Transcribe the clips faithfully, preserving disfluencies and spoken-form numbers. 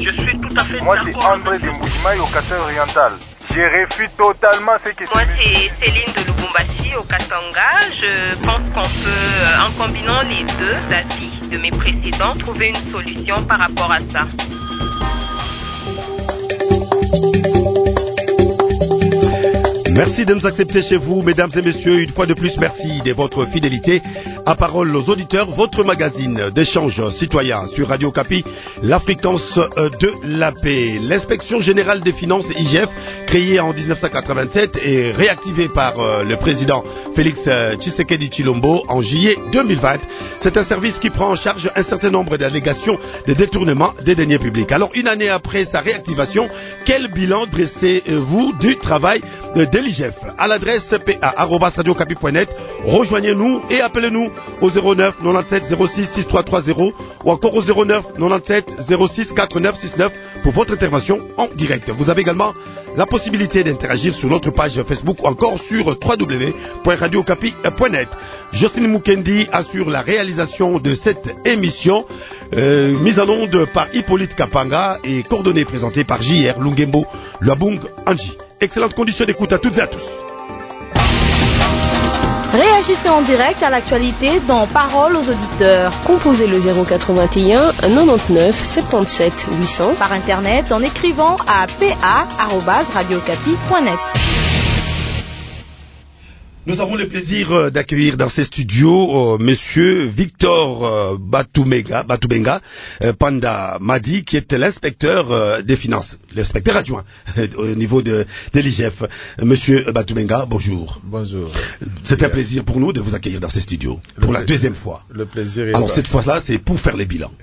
Je suis tout à fait Moi, d'accord. c'est André de Mbujimaï au Katanga oriental. Je réfute totalement ce que Moi, c'est Céline de Lubumbashi au Katanga. Je pense qu'on peut, en combinant les deux avis de mes précédents, trouver une solution par rapport à ça. Merci de nous accepter chez vous, mesdames et messieurs. Une fois de plus, merci de votre fidélité. À parole aux auditeurs, votre magazine d'échange citoyen sur Radio Okapi, la fréquence de la paix. L'inspection générale des finances, I G F, créée en dix-neuf cent quatre-vingt-sept et réactivée par euh, le président Félix euh, Tshisekedi Tshilombo en juillet deux mille vingt. C'est un service qui prend en charge un certain nombre d'allégations de détournement des deniers publics. Alors, une année après sa réactivation, quel bilan dressez-vous du travail de l'I G F? À l'adresse p a arobase radio okapi point net, rejoignez-nous et appelez-nous au zéro neuf quatre-vingt-dix-sept zéro six six trois trois zéro ou encore au zéro neuf quatre-vingt-dix-sept zéro six quatre neuf six neuf pour votre intervention en direct. Vous avez également la possibilité d'interagir sur notre page Facebook ou encore sur w w w point radio okapi point net. Justine Mukendi assure la réalisation de cette émission, euh, mise en onde par Hippolyte Kapanga et coordonnée et présentée par J R Lungembo Luabung Anji. Excellentes conditions d'écoute à toutes et à tous. Réagissez en direct à l'actualité dans Parole aux auditeurs. Composez le zéro quatre-vingt-un quatre-vingt-dix-neuf soixante-dix-sept huit cents par internet en écrivant à p a arobase radio okapi point net. Nous avons le plaisir d'accueillir dans ces studios euh, Monsieur Victor euh, Batubenga, Batubenga euh, Panda Madi, qui est l'inspecteur euh, des finances, l'inspecteur adjoint euh, au niveau de, de l'I G F. Monsieur Batubenga, bonjour. Bonjour. C'est un plaisir pour nous de vous accueillir dans ces studios pour la deuxième fois. Le plaisir est Alors cette fois-là, c'est pour faire les bilans.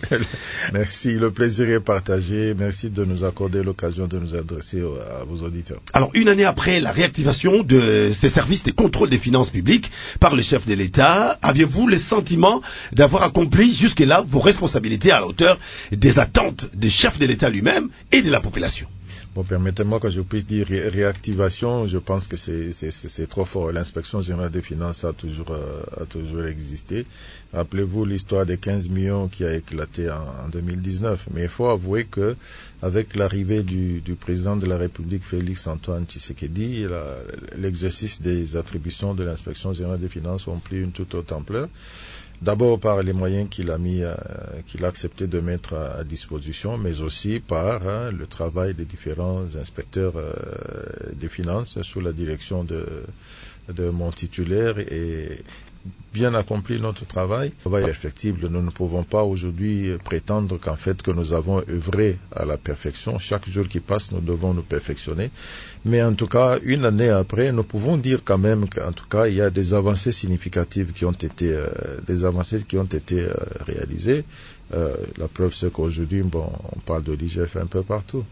Merci, le plaisir est partagé. Merci de nous accorder l'occasion de nous adresser à vos auditeurs. Alors une année après la réactivation de ces services de contrôle des finances publiques par le chef de l'État, aviez-vous le sentiment d'avoir accompli jusque-là vos responsabilités à la hauteur des attentes du chef de l'État lui-même et de la population? Bon, permettez-moi que je puisse dire ré- réactivation, je pense que c'est, c'est, c'est, c'est trop fort. L'inspection générale des finances a toujours, euh, a toujours existé. Rappelez-vous l'histoire des quinze millions qui a éclaté en, en deux mille dix-neuf. Mais il faut avouer que, avec l'arrivée du, du président de la République, Félix Antoine Tshisekedi, la, l'exercice des attributions de l'inspection générale des finances ont pris une toute autre ampleur. D'abord par les moyens qu'il a mis, euh, qu'il a accepté de mettre à, à disposition, mais aussi par hein, le travail des différents inspecteurs euh, des finances sous la direction de, de mon titulaire et bien accompli notre travail. Le travail est perfectible. Nous ne pouvons pas aujourd'hui prétendre qu'en fait que nous avons œuvré à la perfection. Chaque jour qui passe, nous devons nous perfectionner. Mais en tout cas, une année après, nous pouvons dire quand même qu'en tout cas, il y a des avancées significatives qui ont été, euh, des avancées qui ont été euh, réalisées. Euh, la preuve, c'est qu'aujourd'hui, bon, on parle de l'I G F un peu partout.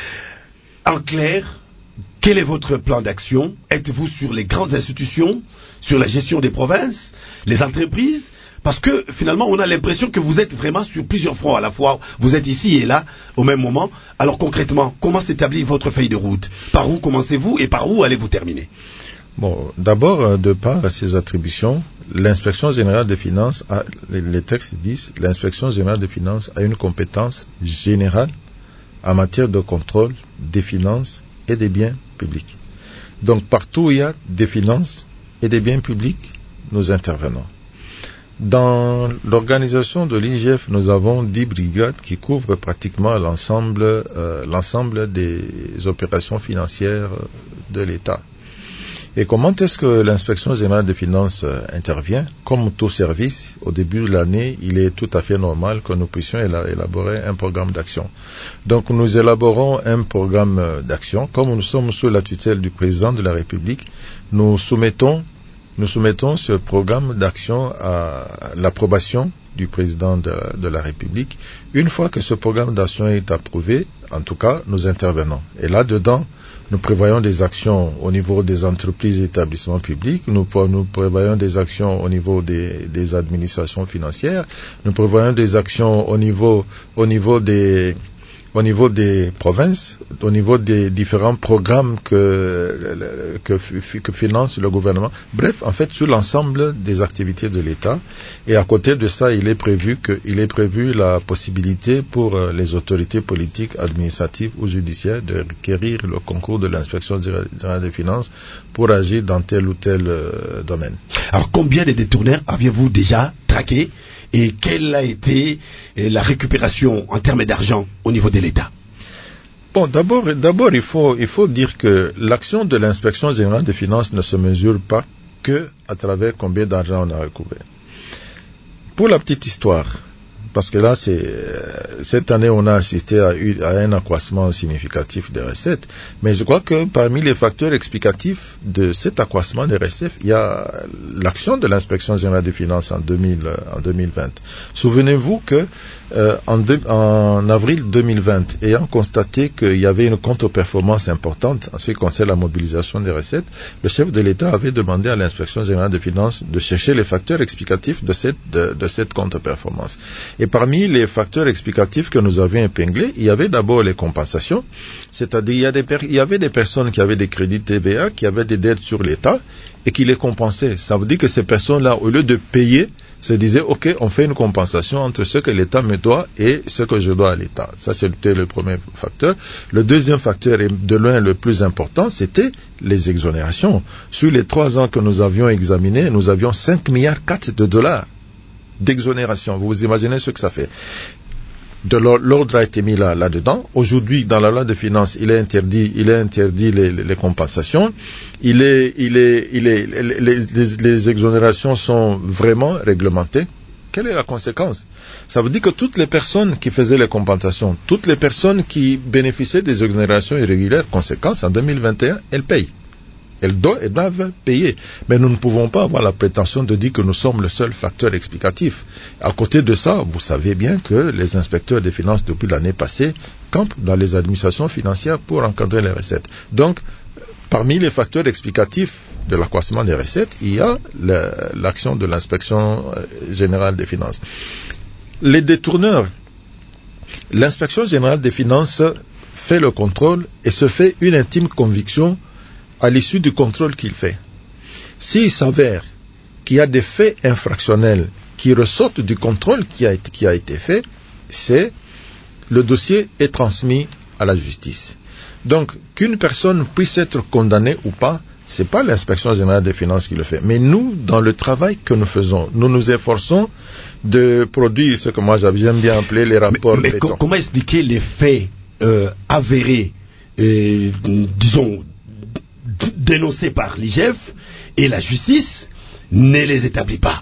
En clair, quel est votre plan d'action? Êtes-vous sur les grandes institutions, sur la gestion des provinces, les entreprises? Parce que finalement, on a l'impression que vous êtes vraiment sur plusieurs fronts à la fois. Vous êtes ici et là au même moment. Alors concrètement, comment s'établit votre feuille de route? Par où commencez-vous et par où allez-vous terminer? Bon, d'abord, de par ses attributions, l'inspection générale des finances, a, les, les textes disent, l'inspection générale des finances a une compétence générale en matière de contrôle des finances et des biens publics. Donc, partout où il y a des finances et des biens publics, nous intervenons. Dans l'organisation de l'I G F, nous avons dix brigades qui couvrent pratiquement l'ensemble, euh, l'ensemble des opérations financières de l'État. Et comment est-ce que l'inspection générale des finances euh, intervient? Comme tout service, au début de l'année, il est tout à fait normal que nous puissions élaborer un programme d'action. Donc nous élaborons un programme d'action. Comme nous sommes sous la tutelle du président de la République, nous soumettons Nous soumettons ce programme d'action à l'approbation du président de, de la République. Une fois que ce programme d'action est approuvé, en tout cas, nous intervenons. Et là-dedans, nous prévoyons des actions au niveau des entreprises et établissements publics, nous, nous prévoyons des actions au niveau des, des administrations financières, nous prévoyons des actions au niveau, au niveau des, au niveau des provinces, au niveau des différents programmes que, que, que finance le gouvernement. Bref, en fait, sur l'ensemble des activités de l'État. Et à côté de ça, il est prévu que, il est prévu la possibilité pour les autorités politiques, administratives ou judiciaires de requérir le concours de l'inspection générale des finances pour agir dans tel ou tel euh, domaine. Alors, combien de détourneurs aviez-vous déjà traqués et quelle a été la récupération en termes d'argent au niveau de l'État? Bon, d'abord, d'abord il faut, il faut dire que l'action de l'inspection générale des finances ne se mesure pas que à travers combien d'argent on a recouvré. Pour la petite histoire, parce que là, c'est, cette année, on a assisté à, à un accroissement significatif des recettes, mais je crois que parmi les facteurs explicatifs de cet accroissement des recettes, il y a l'action de l'inspection générale des finances en, deux mille, en deux mille vingt. Souvenez-vous que euh, en, de, en avril deux mille vingt, ayant constaté qu'il y avait une contre-performance importante en ce qui concerne la mobilisation des recettes, le chef de l'État avait demandé à l'inspection générale des finances de chercher les facteurs explicatifs de cette, de, de cette contre-performance. Et parmi les facteurs explicatifs que nous avions épinglés, il y avait d'abord les compensations, c'est-à-dire il y, a des per- il y avait des personnes qui avaient des crédits T V A, qui avaient des dettes sur l'État et qui les compensaient. Ça veut dire que ces personnes-là, au lieu de payer, se disaient, ok, on fait une compensation entre ce que l'État me doit et ce que je dois à l'État. Ça, c'était le premier facteur. Le deuxième facteur, et de loin le plus important, c'était les exonérations. Sur les trois ans que nous avions examinés, nous avions cinq milliards quatre de dollars d'exonération. Vous vous imaginez ce que ça fait. De l'ordre a été mis là, là-dedans. Aujourd'hui, dans la loi de finances, il est interdit, il est interdit les, les, les compensations. Il est, il est, il est, les, les, les exonérations sont vraiment réglementées. Quelle est la conséquence? Ça veut dire que toutes les personnes qui faisaient les compensations, toutes les personnes qui bénéficiaient des exonérations irrégulières, conséquence, en deux mille vingt et un, elles payent. Elles doivent, elles doivent payer. Mais nous ne pouvons pas avoir la prétention de dire que nous sommes le seul facteur explicatif. À côté de ça, vous savez bien que les inspecteurs des finances, depuis l'année passée, campent dans les administrations financières pour encadrer les recettes. Donc, parmi les facteurs explicatifs de l'accroissement des recettes, il y a le, l'action de l'inspection générale des finances. Les détourneurs, l'inspection générale des finances fait le contrôle et se fait une intime conviction à l'issue du contrôle qu'il fait. S'il s'avère qu'il y a des faits infractionnels qui ressortent du contrôle qui a été, qui a été fait, c'est le dossier est transmis à la justice. Donc, qu'une personne puisse être condamnée ou pas, c'est pas l'inspection générale des finances qui le fait. Mais nous, dans le travail que nous faisons, nous nous efforçons de produire ce que moi j'aime bien appeler les rapports. Mais, mais co- comment expliquer les faits euh, avérés, euh, disons, dénoncés par l'I G F et la justice ne les établit pas?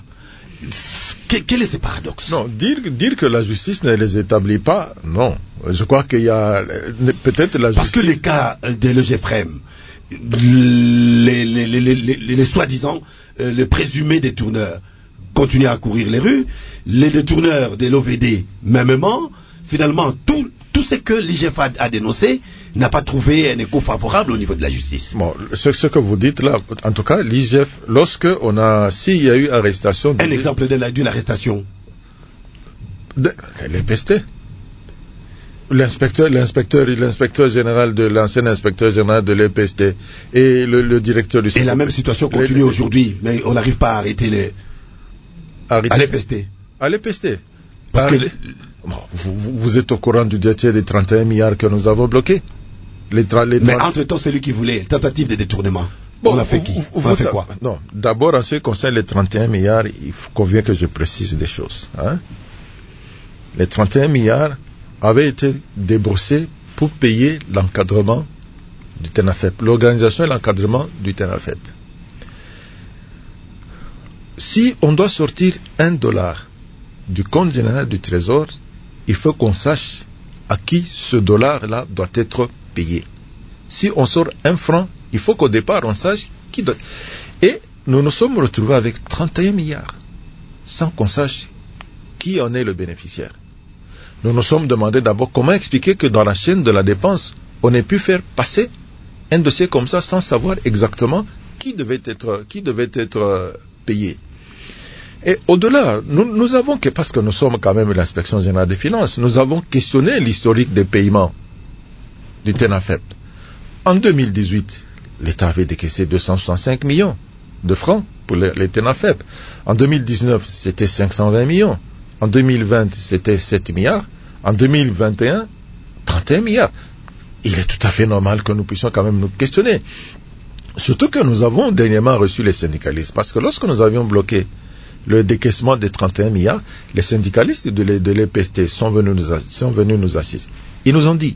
Quel est ce paradoxe? Non, dire, dire que la justice ne les établit pas, non. Je crois qu'il y a peut-être la justice... Parce que les cas de l'E G F R E M, les, les, les, les, les, les soi-disant, euh, les présumés détourneurs continuent à courir les rues, les détourneurs de l'O V D, mêmement, finalement, tout, tout ce que l'I G F a, a dénoncé n'a pas trouvé un écho favorable au niveau de la justice. Bon, ce, ce que vous dites là, en tout cas, l'I G F, lorsque on a, s'il y a eu arrestation... Un exemple de la, d'une arrestation. De, l'E P S T. L'inspecteur, l'inspecteur, l'inspecteur général de, l'ancien inspecteur général de l'E P S T et le, le directeur du... Et la même situation continue les, aujourd'hui, mais on n'arrive pas à arrêter les... Arrêter. À l'E P S T. À l'E P S T. Parce Arrêter. que... Bon, vous, vous, vous êtes au courant du dossier des trente et un milliards que nous avons bloqués. Les tra- les Mais entre-temps, c'est lui qui voulait tentative de détournement. Bon, on a fait qui vous, vous, On a fait quoi? Non, d'abord, en ce qui concerne les trente et un milliards, il convient que je précise des choses. Hein? Les trente et un milliards avaient été déboursés pour payer l'encadrement du TENAFEP, l'organisation et l'encadrement du TENAFEP. Si on doit sortir un dollar du compte général du Trésor, il faut qu'on sache à qui ce dollar-là doit être payé. Si on sort un franc, il faut qu'au départ on sache qui doit... Et nous nous sommes retrouvés avec trente et un milliards, sans qu'on sache qui en est le bénéficiaire. Nous nous sommes demandé d'abord comment expliquer que dans la chaîne de la dépense, on ait pu faire passer un dossier comme ça sans savoir exactement qui devait être, qui devait être payé. Et au-delà, nous, nous avons, que, parce que nous sommes quand même l'inspection générale des finances, nous avons questionné l'historique des paiements du TENAFEP. En deux mille dix-huit, l'État avait décaissé deux cent soixante-cinq millions de francs pour les, les TENAFEP. En deux mille dix-neuf, c'était cinq cent vingt millions. En deux mille vingt, c'était sept milliards. En deux mille vingt et un, trente et un milliards. Il est tout à fait normal que nous puissions quand même nous questionner. Surtout que nous avons dernièrement reçu les syndicalistes. Parce que lorsque nous avions bloqué le décaissement des trente et un milliards, les syndicalistes de l'E P S T sont venus nous, sont venus nous assister. Ils nous ont dit,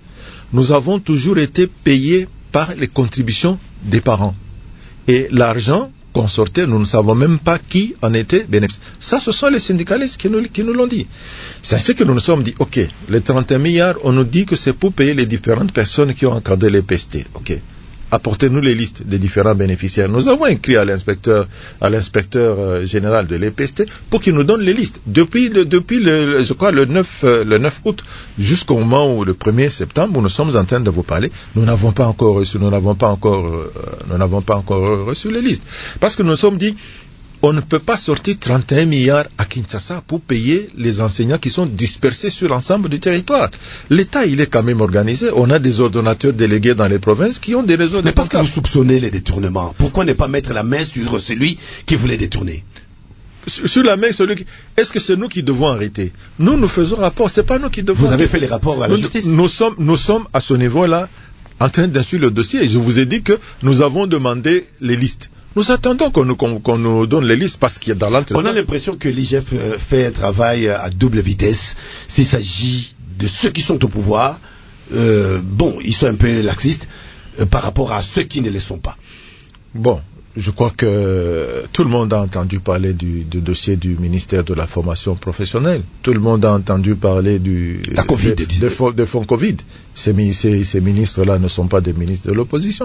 nous avons toujours été payés par les contributions des parents. Et l'argent qu'on sortait, nous ne savons même pas qui en était bénéficiaire. Ça, ce sont les syndicalistes qui nous, qui nous l'ont dit. C'est ainsi que nous nous sommes dit, ok, les trente et un milliards, on nous dit que c'est pour payer les différentes personnes qui ont encadré les P S T. Ok. Apportez-nous les listes des différents bénéficiaires. Nous avons écrit à l'inspecteur, à l'inspecteur euh, général de l'E P S T pour qu'il nous donne les listes. Depuis le, depuis le, je crois, le neuf, euh, le neuf août jusqu'au moment où le premier septembre où nous sommes en train de vous parler, nous n'avons pas encore reçu, nous n'avons pas encore, euh, nous n'avons pas encore reçu les listes. Parce que nous nous sommes dit, on ne peut pas sortir trente et un milliards à Kinshasa pour payer les enseignants qui sont dispersés sur l'ensemble du territoire. L'État, il est quand même organisé. On a des ordonnateurs délégués dans les provinces qui ont des réseaux de Mais parce que vous soupçonnez les détournements, pourquoi ne pas mettre la main sur celui qui voulait détourner? Sur, sur la main, celui qui... Est-ce que c'est nous qui devons arrêter? Nous, nous faisons rapport, c'est pas nous qui devons... Vous avez fait les rapports à la nous, justice? Nous sommes, nous sommes à ce niveau-là en train d'instruire le dossier. Et je vous ai dit que nous avons demandé les listes. Nous attendons qu'on nous, qu'on, qu'on nous donne les listes parce qu'il y a dans l'entretien. On a l'impression que l'I G F fait un travail à double vitesse. S'il s'agit de ceux qui sont au pouvoir, euh, bon, ils sont un peu laxistes euh, par rapport à ceux qui ne le sont pas. Bon, je crois que tout le monde a entendu parler du, du dossier du ministère de la formation professionnelle. Tout le monde a entendu parler du la COVID, de, de, de, fonds, de fonds Covid. Ces, ces, ces ministres-là ne sont pas des ministres de l'opposition.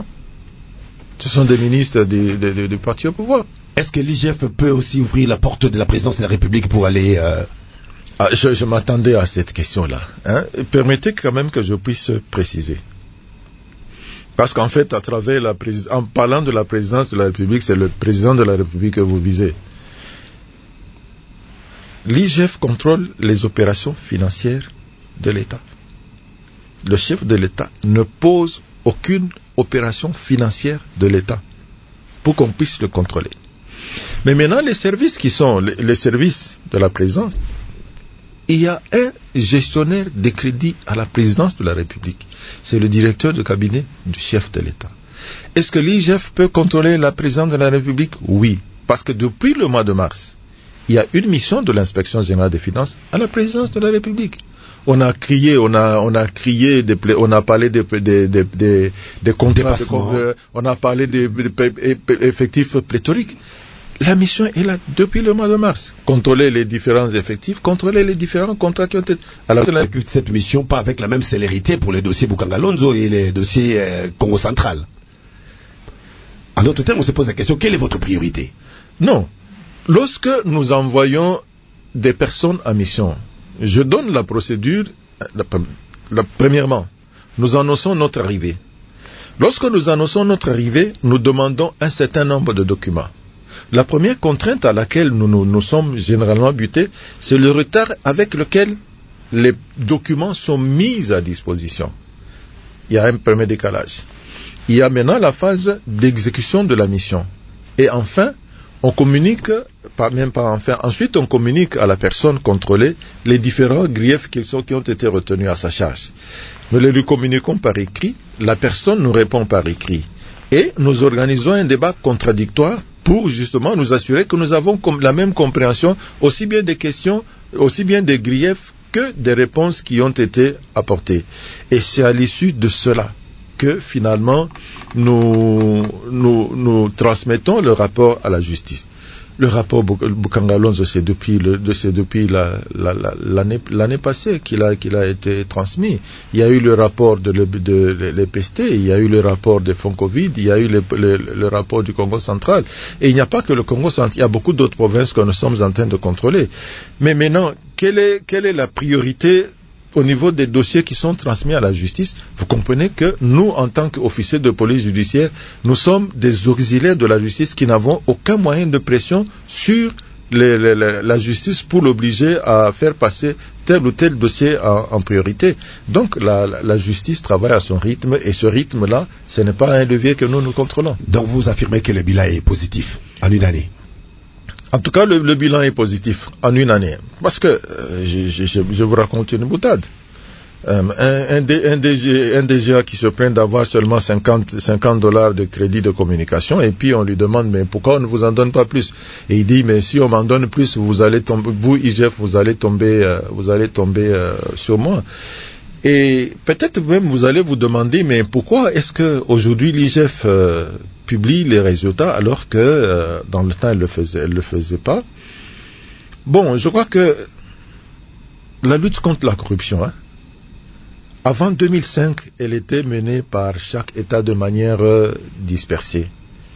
Ce sont des ministres du, du, du, du parti au pouvoir. Est-ce que l'I G F peut aussi ouvrir la porte de la présidence de la République pour aller... Euh... Ah, je, je m'attendais à cette question-là. Hein. Permettez quand même que je puisse préciser. Parce qu'en fait, à travers la présidence, en parlant de la présidence de la République, c'est le président de la République que vous visez. L'I G F contrôle les opérations financières de l'État. Le chef de l'État ne pose aucune opération financière de l'État pour qu'on puisse le contrôler. Mais maintenant, les services qui sont les, les services de la présidence, il y a un gestionnaire des crédits à la présidence de la République. C'est le directeur de cabinet du chef de l'État. Est-ce que l'I G F peut contrôler la présidence de la République? Oui. Parce que depuis le mois de mars, il y a une mission de l'inspection générale des finances à la présidence de la République. On a crié, on a, on a crié, des, on a parlé des, des, des, des, des contrats, de, on a parlé des, des effectifs pléthoriques. La mission est là depuis le mois de mars. Contrôler les différents effectifs, contrôler les différents contrats qui ont été... Alors, cette mission pas avec la même célérité pour les dossiers Bukangalonzo et les dossiers euh, Congo Central. En d'autres termes, on se pose la question, quelle est votre priorité? Non. Lorsque nous envoyons des personnes en mission, je donne la procédure. La, la, premièrement, nous annonçons notre arrivée. Lorsque nous annonçons notre arrivée, nous demandons un certain nombre de documents. La première contrainte à laquelle nous nous, nous sommes généralement butés, c'est le retard avec lequel les documents sont mis à disposition. Il y a un premier décalage. Il y a maintenant la phase d'exécution de la mission. Et enfin, on communique, pas même pas enfin, ensuite on communique à la personne contrôlée les différents griefs qui, sont, qui ont été retenus à sa charge. Nous les lui communiquons par écrit, la personne nous répond par écrit. Et nous organisons un débat contradictoire pour justement nous assurer que nous avons la même compréhension aussi bien des questions, aussi bien des griefs que des réponses qui ont été apportées. Et c'est à l'issue de cela que finalement nous, nous, nous transmettons le rapport à la justice. Le rapport Bukangalonzo, c'est depuis, le, c'est depuis la, la, la, l'année, l'année passée qu'il a, qu'il a été transmis. Il y a eu le rapport de, le, de, de l'E P S T, il y a eu le rapport des fonds Covid, il y a eu le, le, le rapport du Congo central. Et il n'y a pas que le Congo central, il y a beaucoup d'autres provinces que nous sommes en train de contrôler. Mais maintenant, quelle est, quelle est la priorité au niveau des dossiers qui sont transmis à la justice? Vous comprenez que nous, en tant qu'officiers de police judiciaire, nous sommes des auxiliaires de la justice qui n'avons aucun moyen de pression sur les, les, la justice pour l'obliger à faire passer tel ou tel dossier en, en priorité. Donc la, la justice travaille à son rythme et ce rythme-là, ce n'est pas un levier que nous nous contrôlons. Donc vous affirmez que le bilan est positif en une année? En tout cas, le, le bilan est positif en une année. Parce que, euh, je, je, je vous raconte une boutade. Euh, un, un, un, D G, un D G A qui se plaint d'avoir seulement cinquante dollars de crédit de communication, et puis on lui demande, mais pourquoi on ne vous en donne pas plus? Et il dit, mais si on m'en donne plus, vous allez tomber, vous, I G F, vous allez tomber, euh, vous allez tomber euh, sur moi. Et peut-être même vous allez vous demander, mais pourquoi est-ce que aujourd'hui l'I G F euh, publie les résultats alors que euh, dans le temps elle le faisait, elle le faisait pas? Bon, je crois que la lutte contre la corruption, hein, avant deux mille cinq, elle était menée par chaque État de manière euh, dispersée.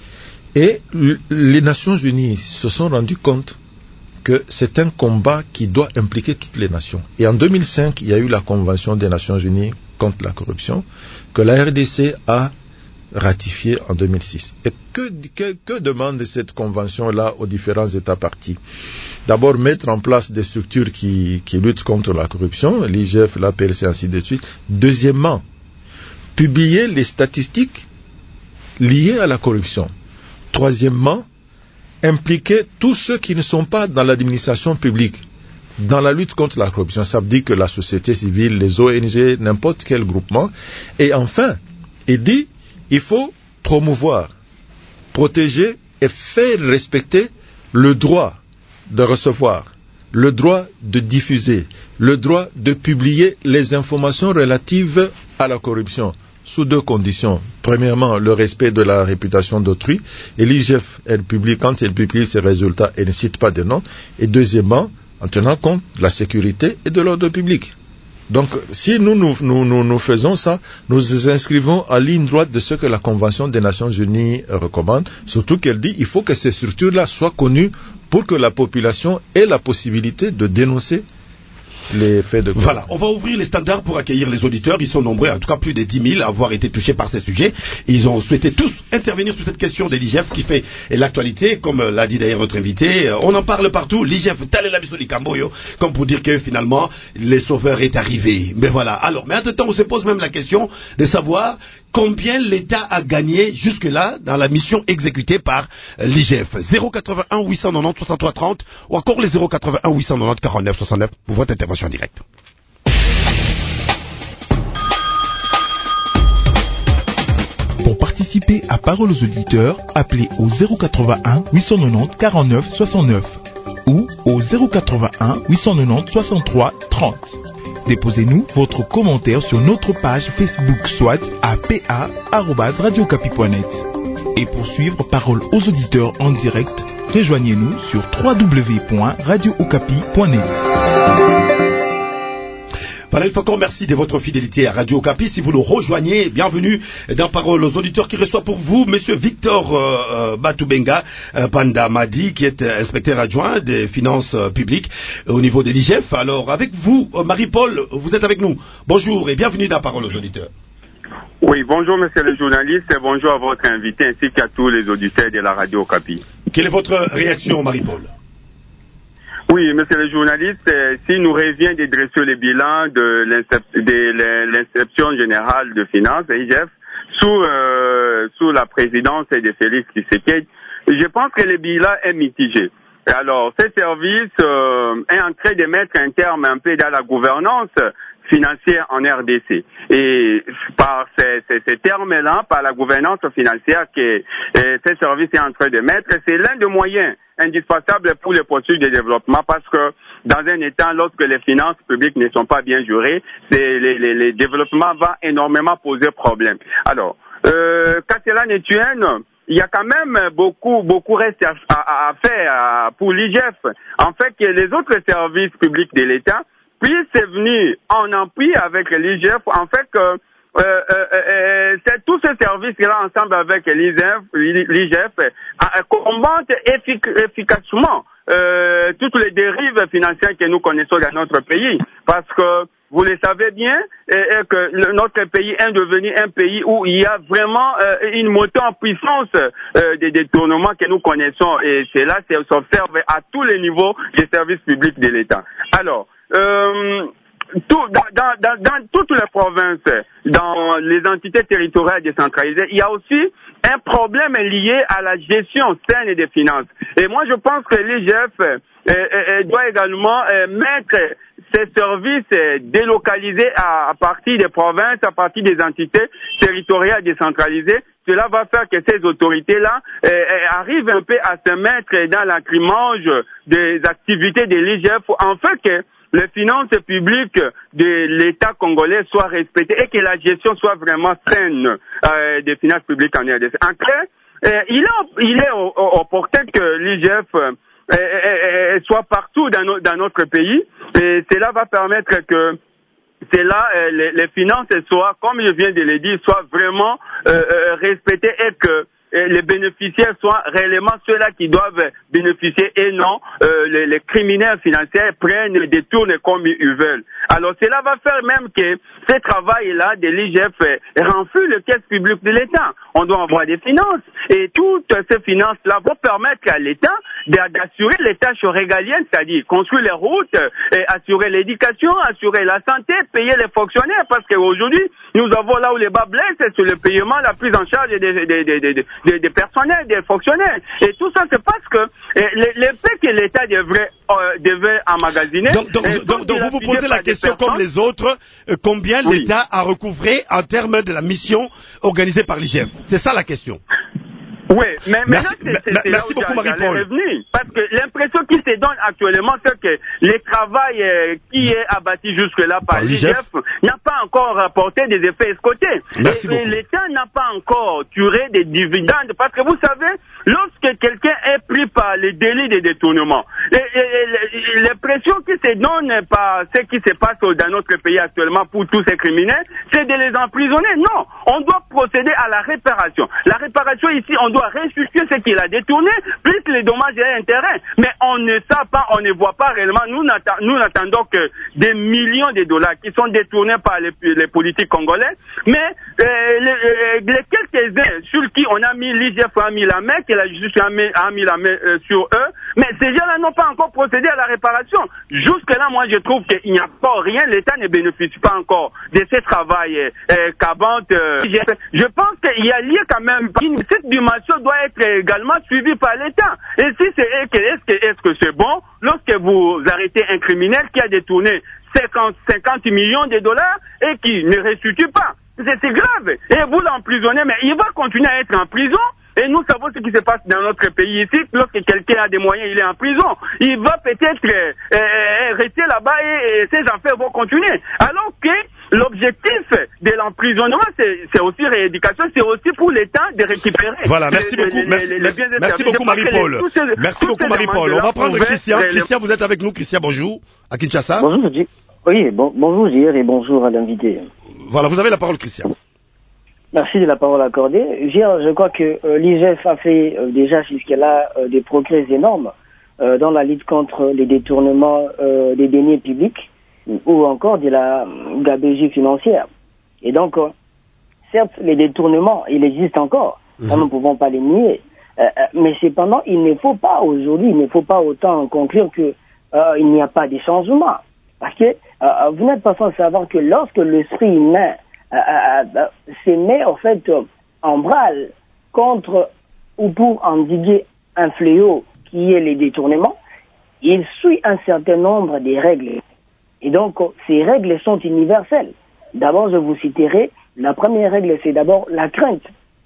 Et l- les Nations Unies se sont rendues compte que c'est un combat qui doit impliquer toutes les nations. Et en deux mille cinq, il y a eu la Convention des Nations Unies contre la corruption, que la R D C a ratifiée en deux mille six. Et que, que, que demande cette convention-là aux différents États partis? D'abord, mettre en place des structures qui, qui luttent contre la corruption, l'I G F, l'A P L C, ainsi de suite. Deuxièmement, publier les statistiques liées à la corruption. Troisièmement, impliquer tous ceux qui ne sont pas dans l'administration publique dans la lutte contre la corruption. Ça veut dire que la société civile, les O N G, n'importe quel groupement. Et enfin, il dit, il faut promouvoir, protéger et faire respecter le droit de recevoir, le droit de diffuser, le droit de publier les informations relatives à la corruption, sous deux conditions. Premièrement, le respect de la réputation d'autrui, et l'I G F, elle publie, quand elle publie ses résultats, elle ne cite pas de nom, et deuxièmement, en tenant compte de la sécurité et de l'ordre public. Donc, si nous nous, nous, nous, nous faisons ça, nous nous inscrivons à ligne droite de ce que la Convention des Nations Unies recommande, surtout qu'elle dit qu'il faut que ces structures-là soient connues pour que la population ait la possibilité de dénoncer les faits de... Voilà, on va ouvrir les standards pour accueillir les auditeurs. Ils sont nombreux, en tout cas plus de dix mille à avoir été touchés par ces sujets. Ils ont souhaité tous intervenir sur cette question de l'I G F qui fait l'actualité, comme l'a dit d'ailleurs notre invité. On en parle partout, l'I G F, tel est la mission du Camboyo, comme pour dire que finalement, les sauveurs est arrivé. Mais voilà, alors, mais entre temps, on se pose même la question de savoir combien l'État a gagné jusque-là dans la mission exécutée par l'I G F. zéro quatre-vingt-un huit cent quatre-vingt-dix soixante-trois trente ou encore les zéro quatre-vingt-un huit cent quatre-vingt-dix quarante-neuf soixante-neuf pour votre intervention en direct. Pour participer à Parole aux auditeurs, appelez au zéro quatre-vingt-un huit cent quatre-vingt-dix quarante-neuf soixante-neuf ou au zéro quatre-vingt-un huit cent quatre-vingt-dix soixante-trois trente. Déposez-nous votre commentaire sur notre page Facebook, soit à p a arobase radio okapi point net. Et pour suivre Parole aux auditeurs en direct, rejoignez-nous sur w w w point radio okapi point net. Voilà, une fois encore, merci de votre fidélité à Radio Okapi. Si vous nous rejoignez, bienvenue dans Parole aux auditeurs qui reçoit pour vous Monsieur Victor euh, Batoubenga euh, Panda Madi, qui est inspecteur adjoint des finances euh, publiques euh, au niveau de l'I G F. Alors, avec vous, euh, Marie-Paul, vous êtes avec nous. Bonjour et bienvenue dans Parole aux auditeurs. Oui, bonjour monsieur le journaliste et bonjour à votre invité ainsi qu'à tous les auditeurs de la Radio Okapi. Quelle est votre réaction, Marie-Paul? Oui, monsieur le journaliste, euh, si nous revient de dresser le bilan de l'inspection générale de finances, I G F, sous, euh, sous la présidence de Félix Tshisekedi, je pense que le bilan est mitigé. Alors, ce service euh, est en train de mettre un terme un peu dans la gouvernance financière en R D C. Et par ces, ces, ces termes-là, par la gouvernance financière que euh, ce service est en train de mettre, c'est l'un des moyens indispensables pour les processus de développement parce que dans un État, lorsque les finances publiques ne sont pas bien gérées, les, les, les, les développements vont énormément poser problème. Alors, euh, qu'à cela ne tienne, il y a quand même beaucoup, beaucoup reste à, à, à faire pour l'I G F. En fait, que les autres services publics de l'État puissent venir en appui avec l'I G F. En fait, que euh, euh, euh, c'est tous ces services-là ensemble avec l'I G F euh, combattent effic efficacement euh, toutes les dérives financières que nous connaissons dans notre pays. Parce que vous le savez bien, et, et que le, notre pays est devenu un pays où il y a vraiment euh, une montée en puissance euh, des détournements que nous connaissons. Et cela s'observe à tous les niveaux des services publics de l'État. Alors, euh, tout, dans, dans, dans, dans toutes les provinces, dans les entités territoriales décentralisées, il y a aussi un problème lié à la gestion saine des finances. Et moi, je pense que l'I G F euh, euh, doit également euh, mettre ces services euh, délocalisés à, à partir des provinces, à partir des entités territoriales décentralisées. Cela va faire que ces autorités-là euh, euh, arrivent un peu à se mettre dans l'ancrimage des activités de l'I G F, en fait que les finances publiques de l'État congolais soient respectées et que la gestion soit vraiment saine euh, des finances publiques en R D C. En clair, euh, il est, il est opportun que l'I G F euh, euh, soit partout dans, no, dans notre pays, et cela va permettre que cela, euh, les, les finances soient, comme je viens de le dire, soient vraiment euh, euh, respectées et que et les bénéficiaires soient réellement ceux-là qui doivent bénéficier et non euh, les, les criminels financiers prennent et détournent comme ils veulent. Alors cela va faire même que ce travail-là de l'I G F renflouent le caisse publique de l'État. On doit avoir des finances et toutes ces finances-là vont permettre à l'État d'assurer les tâches régaliennes, c'est-à-dire construire les routes, et assurer l'éducation, assurer la santé, payer les fonctionnaires, parce qu'aujourd'hui, nous avons là où les bas blessent, c'est sur le paiement, la prise en charge des, des, des, des, des, des, des personnels, des fonctionnaires. Et tout ça, c'est parce que les, les faits que l'État devrait, euh, devait emmagasiner... Donc, donc, donc, donc, donc vous vous posez la question comme les autres, euh, combien oui. l'État a recouvré en termes de la mission organisée par l'I G F? C'est ça la question. Oui, mais merci, maintenant, c'est, c'est merci beaucoup, Marie-Paul. Parce que l'impression qui se donne actuellement, c'est que le travail euh, qui est abattu jusque-là par, par l'I G F n'a pas encore rapporté des effets escomptés. Merci et, beaucoup. et l'État n'a pas encore tiré des dividendes, parce que vous savez, lorsque quelqu'un est pris par les délits de détournement, et, et, et, l'impression qui se donne par ce qui se passe dans notre pays actuellement pour tous ces criminels, c'est de les emprisonner. Non, on doit procéder à la réparation. La réparation ici, on doit restituer ce qu'il a détourné, plus les dommages et intérêts. Mais on ne sait pas, on ne voit pas réellement. Nous, nous n'attendons que des millions de dollars qui sont détournés par les, les politiques congolais. Mais euh, les, les quelques-uns sur qui on a mis l'I G F a mis la main, que la justice a mis, a mis la main euh, sur eux, mais ces gens-là n'ont pas encore procédé à la réparation. Jusque-là, moi, je trouve qu'il n'y a pas rien. L'État ne bénéficie pas encore de ce travail euh, qu'avante euh, l'I G F. Je pense qu'il y a lieu quand même. Cette dimension doit être également suivi par l'État. Et si c'est est-ce que est-ce que c'est bon lorsque vous arrêtez un criminel qui a détourné cinquante millions de dollars et qui ne restitue pas? C'est, c'est grave. Et vous l'emprisonnez, mais il va continuer à être en prison. Et nous savons ce qui se passe dans notre pays ici. Lorsque quelqu'un a des moyens, il est en prison. Il va peut-être euh, euh, rester là-bas et, et ses affaires vont continuer. Alors que l'objectif de l'emprisonnement, c'est, c'est aussi rééducation, c'est aussi pour l'État de récupérer. Voilà, merci les, beaucoup. Les, merci, les, les merci beaucoup, Marie-Paul. Ces, merci beaucoup, Marie-Paul. On va prendre Christian. Les... Christian, vous êtes avec nous. Christian, bonjour. À Kinshasa. Bonjour, oui, bon, bonjour, Gilles, et bonjour à l'invité. Voilà, vous avez la parole, Christian. Merci de la parole accordée. Gilles, je crois que euh, l'I G F a fait euh, déjà jusque-là euh, des progrès énormes euh, dans la lutte contre les détournements euh, des deniers publics ou encore de la gabegie financière. Et donc, euh, certes, les détournements, ils existent encore, ça, mmh. nous ne pouvons pas les nier. Euh, mais cependant, il ne faut pas aujourd'hui, il ne faut pas autant conclure que euh, il n'y a pas de changement. Parce que euh, vous n'êtes pas sans savoir que lorsque l'esprit humain euh, euh, se met en fait en branle contre ou pour endiguer un fléau qui est les détournements, il suit un certain nombre de règles. Et donc, ces règles sont universelles. D'abord, je vous citerai, la première règle, c'est d'abord la crainte.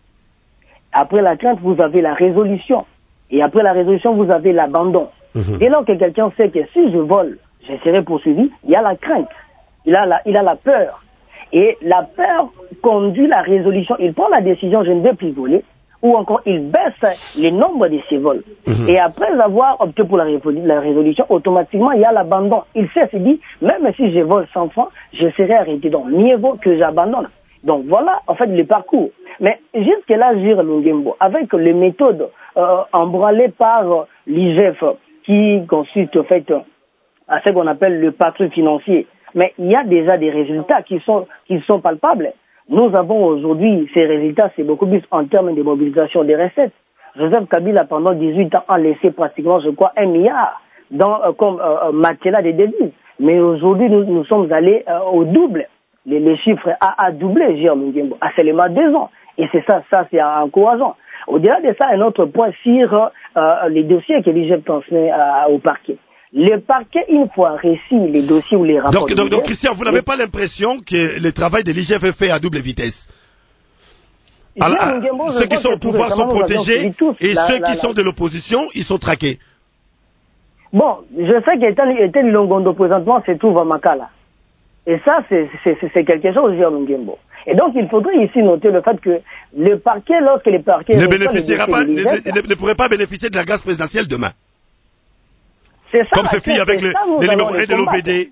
Après la crainte, vous avez la résolution. Et après la résolution, vous avez l'abandon. Mmh. Dès lors que quelqu'un sait que si je vole, je serai poursuivi, il y a la crainte. Il a la, il a la peur. Et la peur conduit la résolution. Il prend la décision, je ne vais plus voler, ou encore il baisse le nombre de ses vols. Mmh. Et après avoir opté pour la, la résolution, automatiquement, il y a l'abandon. Il sait, se dit, même si je vole cent francs, je serai arrêté. Donc, mieux vaut que j'abandonne. Donc, voilà, en fait, le parcours. Mais jusque-là, Gilles Lungembo, avec les méthodes euh, embranlées par euh, l'I G F, qui consiste, en fait, à ce qu'on appelle le patrouille financier, Mais il y a déjà des résultats qui sont, qui sont palpables. Nous avons aujourd'hui ces résultats, c'est beaucoup plus en termes de mobilisation des recettes. Joseph Kabila, pendant dix-huit ans, a laissé pratiquement, je crois, un milliard dans, euh, comme euh, matelas des devises. Mais aujourd'hui, nous, nous sommes allés euh, au double. Les, les chiffres a, a doublé, J R Mungembo, à seulement deux ans. Et c'est ça, ça c'est encourageant. Au-delà de ça, un autre point sur euh, les dossiers que l'I G F transmet euh, au parquet. Le parquet, une fois réussi les dossiers ou les rapports... Donc, donc, donc Christian, vous n'avez les... pas l'impression que le travail de l'I G F est fait à double vitesse? Alors, Mungembo, ceux qui sont au pouvoir sont protégés et la, ceux la, qui la, sont de l'opposition, ils sont traqués. Bon, je sais qu'Étel Longondo présentement se trouve à Makala. Et ça, c'est quelque chose, J R Mungembo. Et donc, il faudrait ici noter le fait que le parquet, lorsque les parquets... Ne bénéficiera pas, ne, ne, ne pourrait pas bénéficier de la grâce présidentielle demain. C'est ça. Comme ce fit avec le, les numéros un de l'O V D.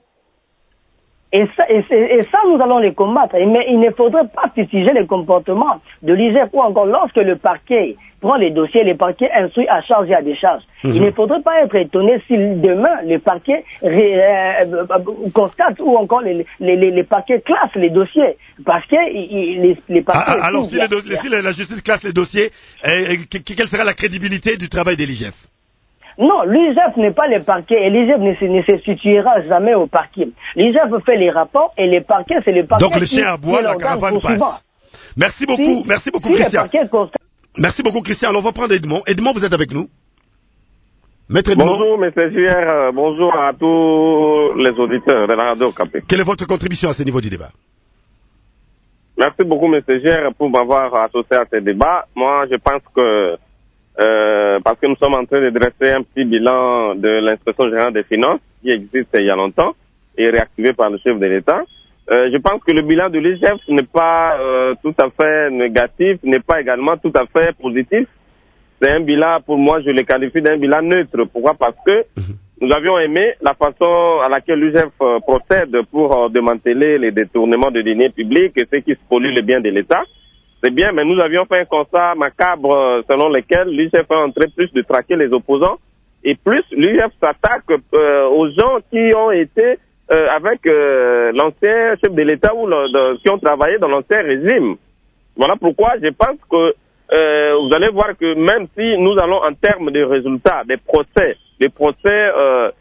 Et ça, et, et ça, nous allons les combattre. Mais il ne faudrait pas fustiger les comportements de l'I G F ou encore lorsque le parquet prend les dossiers, les parquets instruit à charge et à décharge. Mmh. Il ne faudrait pas être étonné si demain le parquet ré, euh, constate ou encore les, les, les, les parquets classent les dossiers. Parce que il, les, les parquets... Ah, alors si, les si la justice classe les dossiers, euh, quelle sera la crédibilité du travail de l'I G F? Non, l'I G F n'est pas le parquet et l'I G F ne se, ne se situera jamais au parquet. L'I G F fait les rapports et les parquets, c'est le parquet. Donc le chien aboie, la caravane passe. Merci beaucoup, si, merci beaucoup si Christian. Constate... Merci beaucoup Christian. Alors on va prendre Edmond. Edmond, vous êtes avec nous? Maître Edmond. Bonjour, monsieur J R, bonjour à tous les auditeurs de la radio Capé. Quelle est votre contribution à ce niveau du débat? Merci beaucoup, monsieur J R, pour m'avoir associé à ce débat. Moi, je pense que Euh, parce que nous sommes en train de dresser un petit bilan de l'inspection générale des finances qui existe il y a longtemps et réactivé par le chef de l'État. Euh, je pense que le bilan de l'I G F n'est pas euh, tout à fait négatif, n'est pas également tout à fait positif. C'est un bilan, pour moi, je le qualifie d'un bilan neutre. Pourquoi? Parce que nous avions aimé la façon à laquelle l'I G F euh, procède pour euh, démanteler les détournements de deniers publics et ceux qui spolient le bien de l'État. C'est bien, mais nous avions fait un constat macabre selon lequel l'I G F est en train plus de traquer les opposants et plus l'I G F s'attaque euh, aux gens qui ont été euh, avec euh, l'ancien chef de l'État ou le, de, qui ont travaillé dans l'ancien régime. Voilà pourquoi je pense que euh, vous allez voir que même si nous allons en termes de résultats, des procès, des procès euh,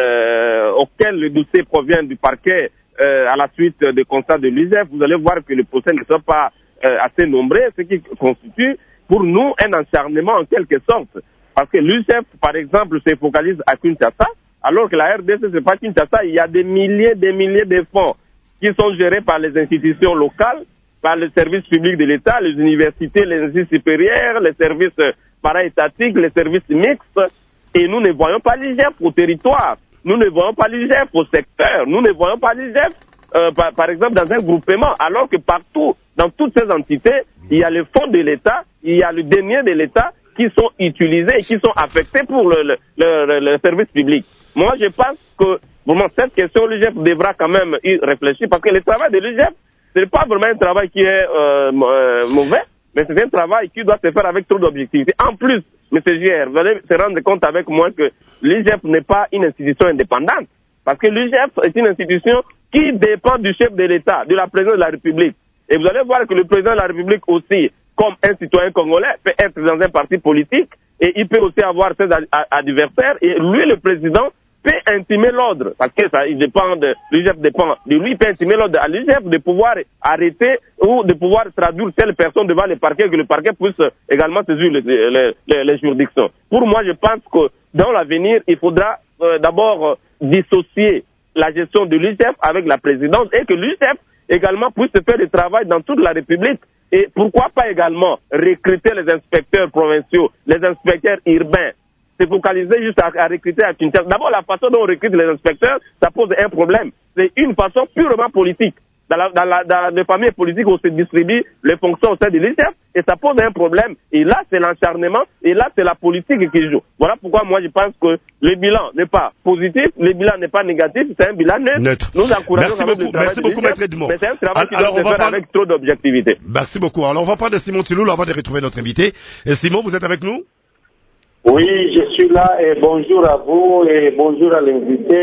euh, auxquels le dossier provient du parquet euh, à la suite des constats de l'I G F, vous allez voir que les procès ne sont pas Euh, assez nombreux, ce qui constitue pour nous un acharnement en quelque sorte. Parce que l'U C F, par exemple, se focalise à Kinshasa, alors que la R D C, c'est pas Kinshasa, il y a des milliers, des milliers de fonds qui sont gérés par les institutions locales, par les services publics de l'État, les universités, les instituts supérieurs, les services para-étatiques, les services mixtes, et nous ne voyons pas l'I G F au territoire, nous ne voyons pas l'I G F au secteur, nous ne voyons pas l'I G F Euh, par, par exemple dans un groupement, alors que partout, dans toutes ces entités, il y a les fonds de l'État, il y a le denier de l'État qui sont utilisés et qui sont affectés pour le, le, le, le service public. Moi, je pense que vraiment cette question, l'I G F devra quand même y réfléchir parce que le travail de l'I G F, ce n'est pas vraiment un travail qui est euh, euh, mauvais, mais c'est un travail qui doit se faire avec trop d'objectivité. En plus, M. J R, vous allez se rendre compte avec moi que l'I G F n'est pas une institution indépendante, parce que l'I G F est une institution qui dépend du chef de l'État, de la présidence de la République. Et vous allez voir que le président de la République aussi, comme un citoyen congolais, peut être dans un parti politique et il peut aussi avoir ses adversaires et lui, le président, peut intimer l'ordre. Parce que ça, il dépend de, l'I G F dépend de lui, il peut intimer l'ordre à l'I G F de pouvoir arrêter ou de pouvoir traduire telle personne devant le parquet, que le parquet puisse également saisir les, les, les, les juridictions. Pour moi, je pense que dans l'avenir, il faudra euh, d'abord euh, dissocier la gestion de l'I G F avec la présidence et que l'I G F également puisse faire du travail dans toute la République. Et pourquoi pas également recruter les inspecteurs provinciaux, les inspecteurs urbains, se focaliser juste à, à recruter à Kinshasa. D'abord, la façon dont on recrute les inspecteurs, ça pose un problème. C'est une façon purement politique. Dans, la, dans, la, dans les familles politiques, on se distribue les fonctions au sein de l'I G F et ça pose un problème. Et là, c'est l'encharnement et là, c'est la politique qui joue. Voilà pourquoi moi, je pense que le bilan n'est pas positif, le bilan n'est pas négatif, c'est un bilan neutre. neutre. Nous encourageons merci beaucoup, merci beaucoup, Maître Edmond. Mais c'est un travail qui doit se faire prendre... avec trop d'objectivité. Merci beaucoup. Alors, on va prendre Simon Tiloul avant de retrouver notre invité. Et Simon, vous êtes avec nous? Oui, je suis là et bonjour à vous et bonjour à l'invité.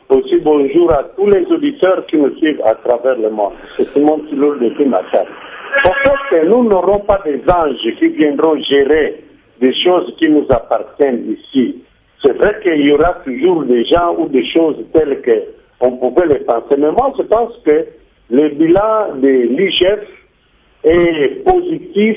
Aussi bonjour à tous les auditeurs qui nous suivent à travers le monde. C'est Simon Thiloul depuis Massal. En fait, nous n'aurons pas des anges qui viendront gérer des choses qui nous appartiennent ici. C'est vrai qu'il y aura toujours des gens ou des choses telles qu'on pouvait les penser. Mais moi, je pense que le bilan de l'I G F est positif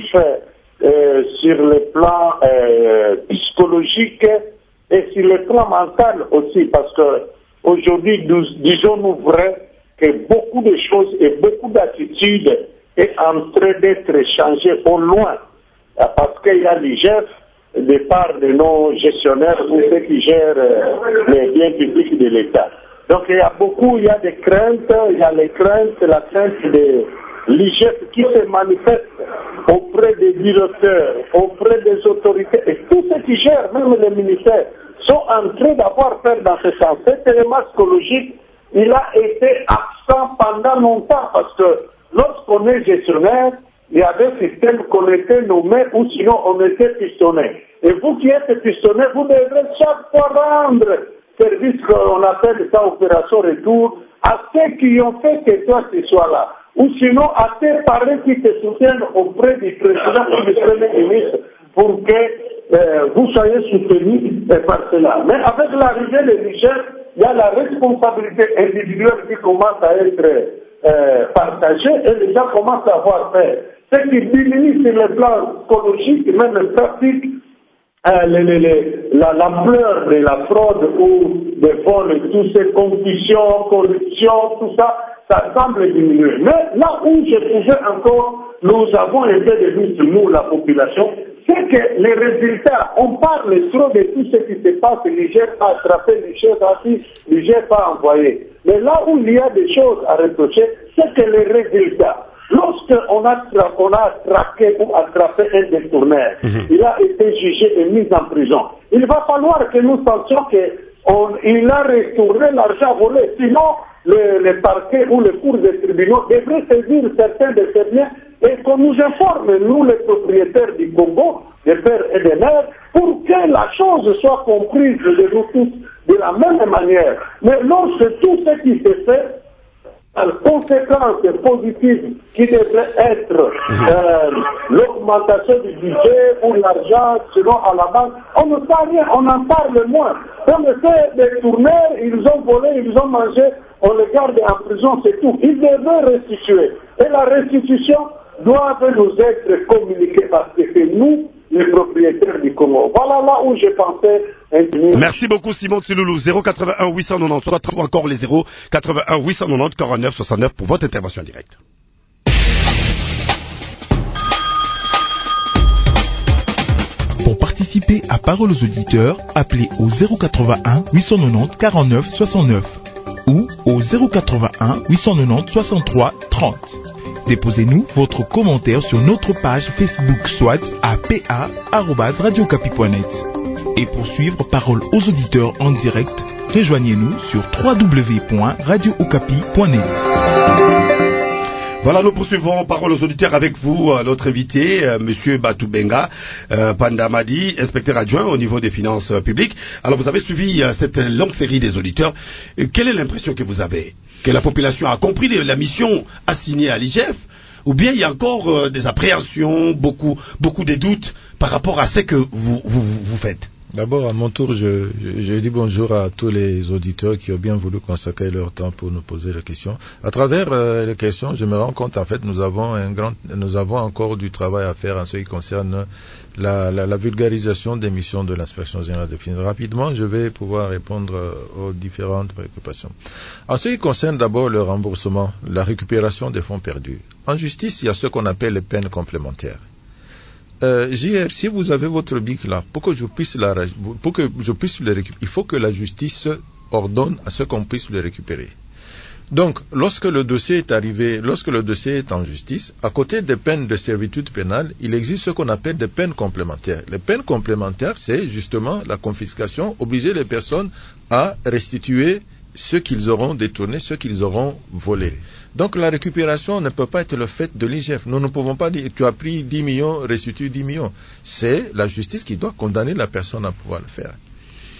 euh, sur le plan euh, psychologique et sur le plan mental aussi, parce que aujourd'hui, disons-nous vrai, que beaucoup de choses et beaucoup d'attitudes est en train d'être changées au loin, parce qu'il y a l'I G F de part de nos gestionnaires ou ceux qui gèrent les biens publics de l'État. Donc il y a beaucoup, il y a des craintes, il y a les craintes, la crainte de l'I G F qui se manifeste auprès des directeurs, auprès des autorités, et tous ceux qui gèrent, même les ministères, sont en train d'avoir peur dans ce sens. Cet élément psychologique, il a été absent pendant longtemps, parce que lorsqu'on est gestionnaire, il y avait un système qu'on était nommé ou sinon on était pistonné. Et vous qui êtes pistonné, vous devrez chaque fois rendre service qu'on appelle ça opération retour à ceux qui ont fait que toi tu sois là. Ou sinon à tes parents qui te soutiennent auprès du président ou du premier ministre pour que euh, vous soyez soutenus par cela. Mais avec l'arrivée de l'I G F, il y a la responsabilité individuelle qui commence à être euh, partagée et les gens commencent à avoir peur. Ce qui diminue sur le plan psychologique, même pratique, euh, les, les, les, la, l'ampleur de la fraude ou des vols, toutes ces conditions, corruption, tout ça, ça semble diminuer. Mais là où je pouvais encore, nous avons un peu de doute, nous, la population, c'est que les résultats, on parle trop de tout ce qui se passe, l'I G F a attrapé, l'I G F a dit, l'I G F a envoyé. Mais là où il y a des choses à reprocher, c'est que les résultats, lorsqu'on a, on a traqué ou attrapé un détourneur, mmh. il a été jugé et mis en prison. Il va falloir que nous sachions qu'il a retourné l'argent volé. Sinon, le, le parquet ou le cours des tribunaux devrait saisir certains de ces biens et qu'on nous informe, nous les propriétaires du Congo, des pères et des mères, pour que la chose soit comprise de nous tous de la même manière. Mais lorsque tout ce qui se fait, la conséquence positive qui devrait être euh, l'augmentation du budget ou l'argent selon à la banque, on ne sait rien, on en parle moins. On le sait, des tourneurs, ils ont volé, ils ont mangé, on les garde en prison, c'est tout. Ils devraient restituer. Et la restitution doit nous être communiquée parce que c'est nous, les propriétaires du Congo. Voilà là où je pensais. Merci beaucoup Simon Tsiloulou. zéro quatre-vingt-un huit cent quatre-vingt-dix, ou encore les zéro quatre-vingt-un huit cent quatre-vingt-dix quarante-neuf soixante-neuf pour votre intervention directe. Pour participer à Parole aux auditeurs, appelez au zéro quatre-vingt-un huit cent quatre-vingt-dix quarante-neuf soixante-neuf ou au zéro quatre-vingt-un huit cent quatre-vingt-dix soixante-trois trente. Déposez-nous votre commentaire sur notre page Facebook, soit à p a arobase radio capi point net. Et pour suivre Parole aux auditeurs en direct, rejoignez-nous sur w w w point radio okapi point net. Voilà, nous poursuivons Parole aux auditeurs avec vous, euh, notre invité, euh, Monsieur Batou Benga, euh, Pandamadi, inspecteur adjoint au niveau des finances euh, publiques. Alors, vous avez suivi euh, cette longue série des auditeurs. Euh, quelle est l'impression que vous avez? Que la population a compris les, la mission assignée à l'I G F? Ou bien il y a encore euh, des appréhensions, beaucoup, beaucoup de doutes par rapport à ce que vous, vous, vous faites? D'abord, à mon tour, je, je, je dis bonjour à tous les auditeurs qui ont bien voulu consacrer leur temps pour nous poser les questions. À travers euh, les questions, je me rends compte, en fait, nous avons un grand, nous avons encore du travail à faire en ce qui concerne la, la, la vulgarisation des missions de l'inspection générale des finances. Rapidement, je vais pouvoir répondre aux différentes préoccupations. En ce qui concerne d'abord le remboursement, la récupération des fonds perdus. En justice, il y a ce qu'on appelle les peines complémentaires. Euh, J R, si vous avez votre bic là, pour que je puisse la, pour que je puisse le récupérer, il faut que la justice ordonne à ce qu'on puisse le récupérer. Donc, lorsque le dossier est arrivé, lorsque le dossier est en justice, à côté des peines de servitude pénale, il existe ce qu'on appelle des peines complémentaires. Les peines complémentaires, c'est justement la confiscation, obliger les personnes à restituer ce qu'ils auront détourné, ce qu'ils auront volé. Donc la récupération ne peut pas être le fait de l'I G F. Nous ne pouvons pas dire tu as pris dix millions, restitue dix millions. C'est la justice qui doit condamner la personne à pouvoir le faire.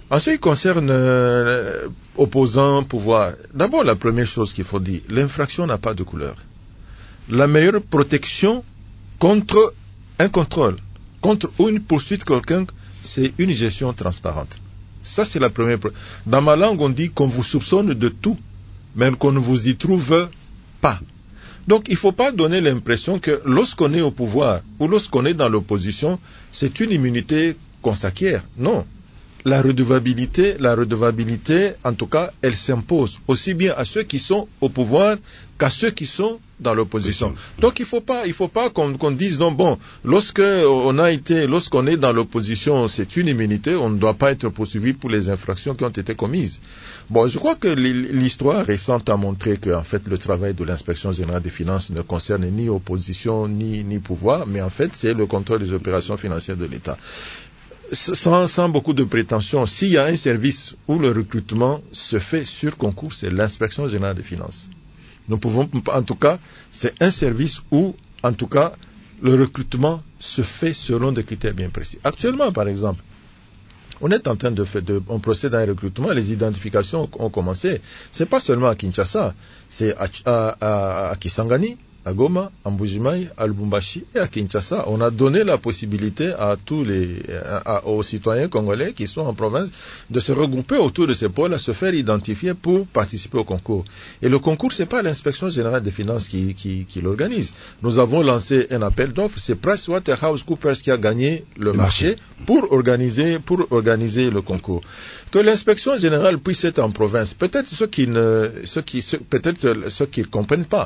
En ce qui concerne euh, opposants, pouvoir, d'abord la première chose qu'il faut dire, l'infraction n'a pas de couleur. La meilleure protection contre un contrôle, contre ou une poursuite quelqu'un, c'est une gestion transparente. Ça, c'est la première. Dans ma langue, on dit qu'on vous soupçonne de tout, mais qu'on ne vous y trouve pas. Donc, il ne faut pas donner l'impression que lorsqu'on est au pouvoir ou lorsqu'on est dans l'opposition, c'est une immunité qu'on s'acquiert. Non. La redevabilité, la redevabilité, en tout cas, elle s'impose aussi bien à ceux qui sont au pouvoir qu'à ceux qui sont dans l'opposition. Donc, il faut pas, il faut pas qu'on, qu'on dise non, bon, lorsque on a été, lorsqu'on est dans l'opposition, c'est une immunité, on ne doit pas être poursuivi pour les infractions qui ont été commises. Bon, je crois que l'histoire récente a montré que, en fait, le travail de l'inspection générale des finances ne concerne ni opposition, ni, ni pouvoir, mais en fait, c'est le contrôle des opérations financières de l'État. Sans, sans beaucoup de prétention, s'il y a un service où le recrutement se fait sur concours, c'est l'inspection générale des finances. Nous pouvons, en tout cas, c'est un service où, en tout cas, le recrutement se fait selon des critères bien précis. Actuellement, par exemple, on est en train de faire, de, on procède à un recrutement, les identifications ont, ont commencé. C'est pas seulement à Kinshasa, c'est à, à, à, à Kisangani, à Goma, à Mbujimayi, à Lubumbashi et à Kinshasa. On a donné la possibilité à tous les, à, aux citoyens congolais qui sont en province de se regrouper autour de ces pôles, à se faire identifier pour participer au concours. Et le concours, c'est pas l'inspection générale des finances qui, qui, qui l'organise. Nous avons lancé un appel d'offres, c'est PricewaterhouseCoopers qui a gagné le marché pour organiser, pour organiser le concours. Que l'inspection générale puisse être en province, peut-être ceux qui ne, ceux qui, ceux, peut-être ceux qui ne comprennent pas.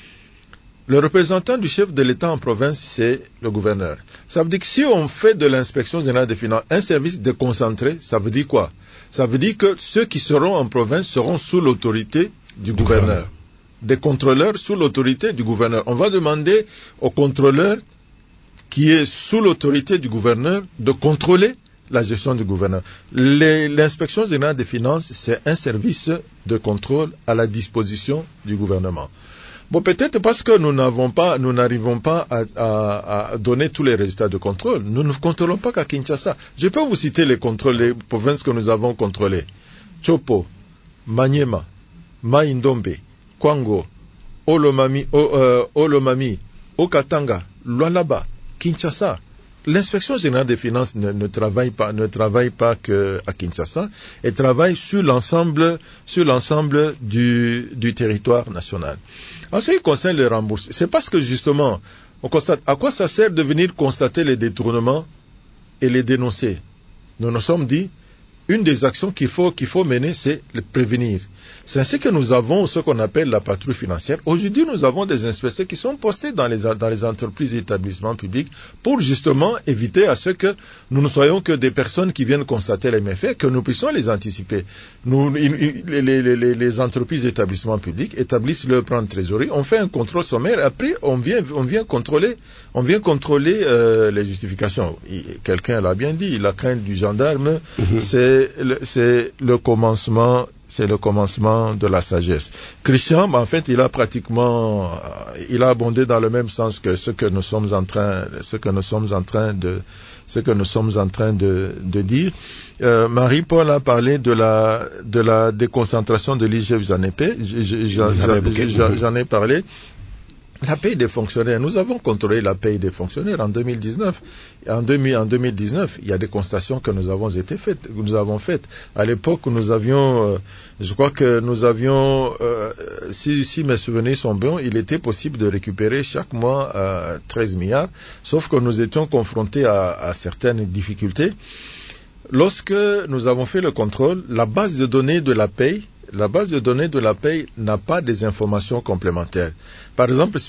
Le représentant du chef de l'État en province, c'est le gouverneur. Ça veut dire que si on fait de l'inspection générale des finances un service déconcentré, ça veut dire quoi? Ça veut dire que ceux qui seront en province seront sous l'autorité du gouverneur. Des contrôleurs sous l'autorité du gouverneur. On va demander au contrôleur qui est sous l'autorité du gouverneur de contrôler la gestion du gouverneur. Les, l'inspection générale des finances, c'est un service de contrôle à la disposition du gouvernement. Bon, peut-être parce que nous n'avons pas, nous n'arrivons pas à, à, à donner tous les résultats de contrôle. Nous ne contrôlons pas qu'à Kinshasa. Je peux vous citer les contrôles, les provinces que nous avons contrôlées. Chopo, Maniema, Maïndombe, Kwango, Olomami, o, euh, Olomami, Okatanga, Lualaba, Kinshasa. L'inspection générale des finances ne, ne travaille pas, ne travaille pas que à Kinshasa, elle travaille sur l'ensemble, sur l'ensemble du, du territoire national. En ce qui concerne les remboursements, c'est parce que justement, on constate à quoi ça sert de venir constater les détournements et les dénoncer. Nous nous sommes dit, une des actions qu'il faut, qu'il faut mener, c'est le prévenir. C'est ainsi que nous avons ce qu'on appelle la patrouille financière. Aujourd'hui, nous avons des inspecteurs qui sont postés dans les, dans les entreprises et établissements publics pour justement éviter à ce que nous ne soyons que des personnes qui viennent constater les méfaits, que nous puissions les anticiper. Nous, les, les, les, les entreprises et établissements publics établissent leur plan de trésorerie, on fait un contrôle sommaire, après on vient, on vient contrôler, on vient contrôler euh, les justifications. Quelqu'un l'a bien dit, la crainte du gendarme, mmh. c'est Le, c'est le commencement, c'est le commencement de la sagesse. Christian, en fait, il a pratiquement, il a abondé dans le même sens que ce que nous sommes en train, ce que nous sommes en train de, ce que nous sommes en train de, de dire. Euh, Marie-Paul a parlé de la, de la déconcentration de l'I G F, j'en ai, j'en, j'en, j'en ai parlé. La paye des fonctionnaires, nous avons contrôlé la paye des fonctionnaires en deux mille dix-neuf. En, deux mille dix-neuf, il y a des constatations que nous avons été faites, que nous avons faites. À l'époque, nous avions, euh, je crois que nous avions, euh, si, si mes souvenirs sont bons, il était possible de récupérer chaque mois euh, treize milliards, sauf que nous étions confrontés à, à certaines difficultés. Lorsque nous avons fait le contrôle, la base de données de la paye, la base de données de la paye n'a pas des informations complémentaires. Par exemple,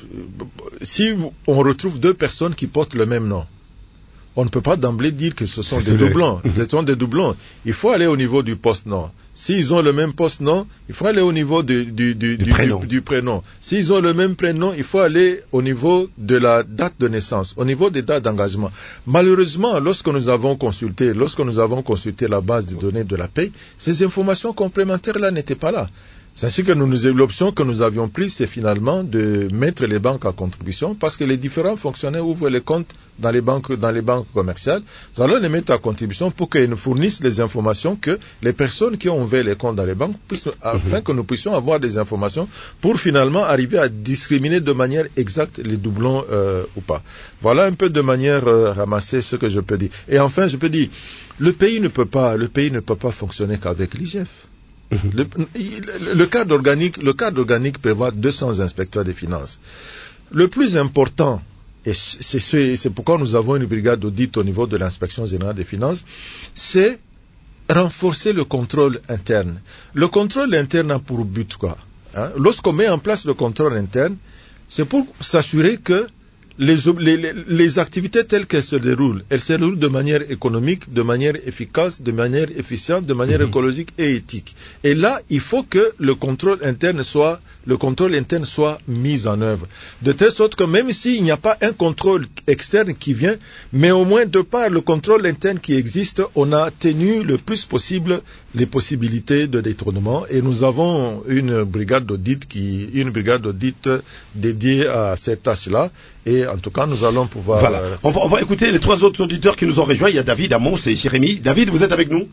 si on retrouve deux personnes qui portent le même nom, on ne peut pas d'emblée dire que ce sont des doublons. Ce sont des doublons. Il faut aller au niveau du post-nom. S'ils ont le même post-nom, il faut aller au niveau du, du, du, du, du, prénom. Du, du prénom. S'ils ont le même prénom, il faut aller au niveau de la date de naissance, au niveau des dates d'engagement. Malheureusement, lorsque nous avons consulté, lorsque nous avons consulté la base de données de la paie, ces informations complémentaires-là n'étaient pas là. C'est-à-dire que nous, nous, l'option que nous avions prise, c'est finalement de mettre les banques à contribution, parce que les différents fonctionnaires ouvrent les comptes dans les banques, dans les banques commerciales. Nous allons les mettre à contribution pour qu'ils nous fournissent les informations que les personnes qui ont ouvert les comptes dans les banques puissent, afin mmh. que nous puissions avoir des informations pour finalement arriver à discriminer de manière exacte les doublons euh, ou pas. Voilà un peu de manière euh, ramassée ce que je peux dire. Et enfin, je peux dire, le pays ne peut pas, le pays ne peut pas fonctionner qu'avec l'I G F. Le, le, le cadre organique, le cadre organique prévoit deux cents inspecteurs des finances. Le plus important, et c'est, c'est, c'est pourquoi nous avons une brigade d'audit au niveau de l'inspection générale des finances, c'est renforcer le contrôle interne. Le contrôle interne a pour but quoi, hein? Lorsqu'on met en place le contrôle interne, c'est pour s'assurer que Les, les, les activités telles qu'elles se déroulent, elles se déroulent de manière économique, de manière efficace, de manière efficiente, de manière mmh. écologique et éthique. Et là, il faut que le contrôle interne soit, le contrôle interne soit mis en œuvre. De telle sorte que même s'il n'y a pas un contrôle externe qui vient, mais au moins de par le contrôle interne qui existe, on a tenu le plus possible les possibilités de détournement. Et nous avons une brigade d'audit qui, une brigade d'audit dédiée à cette tâche-là. Et en tout cas, nous allons pouvoir... Voilà. On va, on va écouter les trois autres auditeurs qui nous ont rejoints. Il y a David, Amos et Jérémy. David, vous êtes avec nous?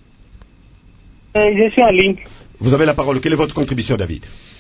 euh, Je suis en ligne. Vous avez la parole. Quelle est votre contribution, David?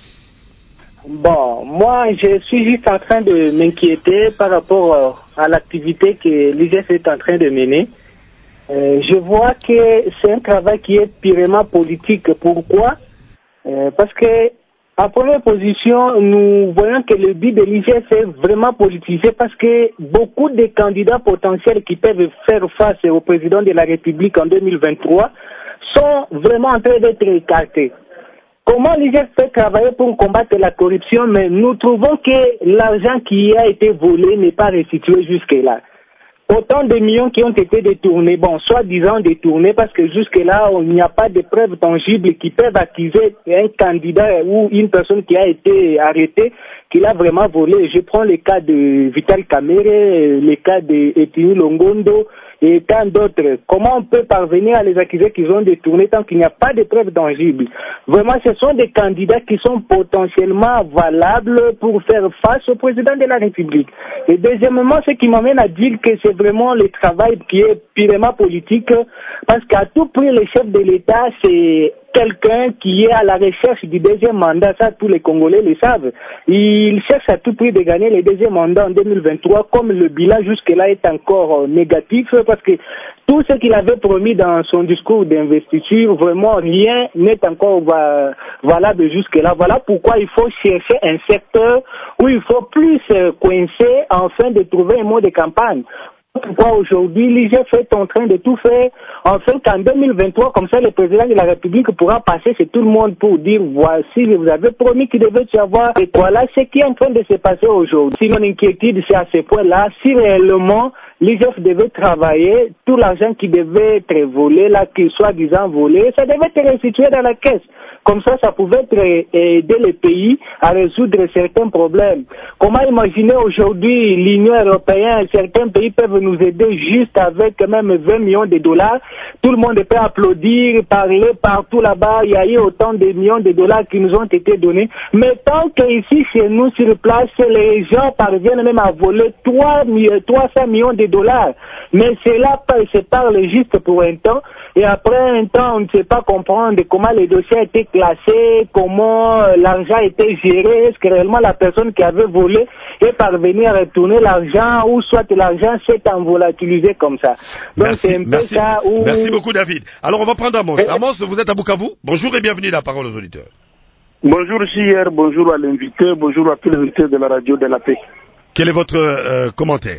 Bon, moi, je suis juste en train de m'inquiéter par rapport euh, à l'activité que l'I G F est en train de mener. Euh, je vois que c'est un travail qui est purement politique. Pourquoi? euh, Parce que en première position, nous voyons que le but de l'I G F est vraiment politisé parce que beaucoup de candidats potentiels qui peuvent faire face au président de la République en deux mille vingt-trois sont vraiment en train d'être écartés. Comment l'I G F peut travailler pour combattre la corruption, mais nous trouvons que l'argent qui a été volé n'est pas restitué jusque-là. Autant de millions qui ont été détournés, bon, soi-disant détournés, parce que jusque-là, il n'y a pas de preuves tangibles qui peuvent accuser un candidat ou une personne qui a été arrêtée, qu'il a vraiment volé. Je prends le cas de Vital Kamerhe, le cas de Etini Longondo et tant d'autres. Comment on peut parvenir à les accuser qu'ils ont détourné tant qu'il n'y a pas de preuves tangibles? Vraiment, ce sont des candidats qui sont potentiellement valables pour faire face au président de la République. Et deuxièmement, ce qui m'amène à dire que c'est vraiment le travail qui est purement politique, parce qu'à tout prix, le chef de l'État, c'est quelqu'un qui est à la recherche du deuxième mandat. Ça, tous les Congolais le savent. Il cherche à tout prix de gagner le deuxième mandat en deux mille vingt-trois, comme le bilan jusque-là est encore négatif, parce que tout ce qu'il avait promis dans son discours d'investiture, vraiment rien n'est encore va, valable jusque-là. Voilà pourquoi il faut chercher un secteur où il faut plus coincer afin de trouver un mot de campagne. Pourquoi aujourd'hui l'I G F est en train de tout faire, enfin qu'en deux mille vingt-trois, comme ça le président de la République pourra passer chez tout le monde pour dire voici, vous avez promis qu'il devait y avoir, et voilà ce qui est en train de se passer aujourd'hui. Si mon inquiétude c'est à ce point-là, si réellement l'I G F devait travailler, tout l'argent qui devait être volé, là, qui soit disant volé, ça devait être restitué dans la caisse. Comme ça, ça pouvait être aider le pays à résoudre certains problèmes. Comment imaginer aujourd'hui l'Union européenne, certains pays peuvent nous aider juste avec même vingt millions de dollars. Tout le monde peut applaudir, parler partout là-bas. Il y a eu autant de millions de dollars qui nous ont été donnés. Mais tant qu'ici, chez nous, sur place, les gens parviennent même à voler trois cents millions de dollars. Mais cela se parle juste pour un temps. Et après un temps, on ne sait pas comprendre comment les dossiers étaient classés, comment l'argent était géré. Est-ce que réellement la personne qui avait volé est parvenue à retourner l'argent ou soit l'argent s'est envolatilisé comme ça. Donc merci, c'est un peu merci, ça où... Merci beaucoup David. Alors on va prendre Amos. Et... Amos, vous êtes à Bukavu. Bonjour et bienvenue, la parole aux auditeurs. Bonjour J R, bonjour à l'invité, bonjour à tous les invités de la radio de la paix. Quel est votre euh, commentaire?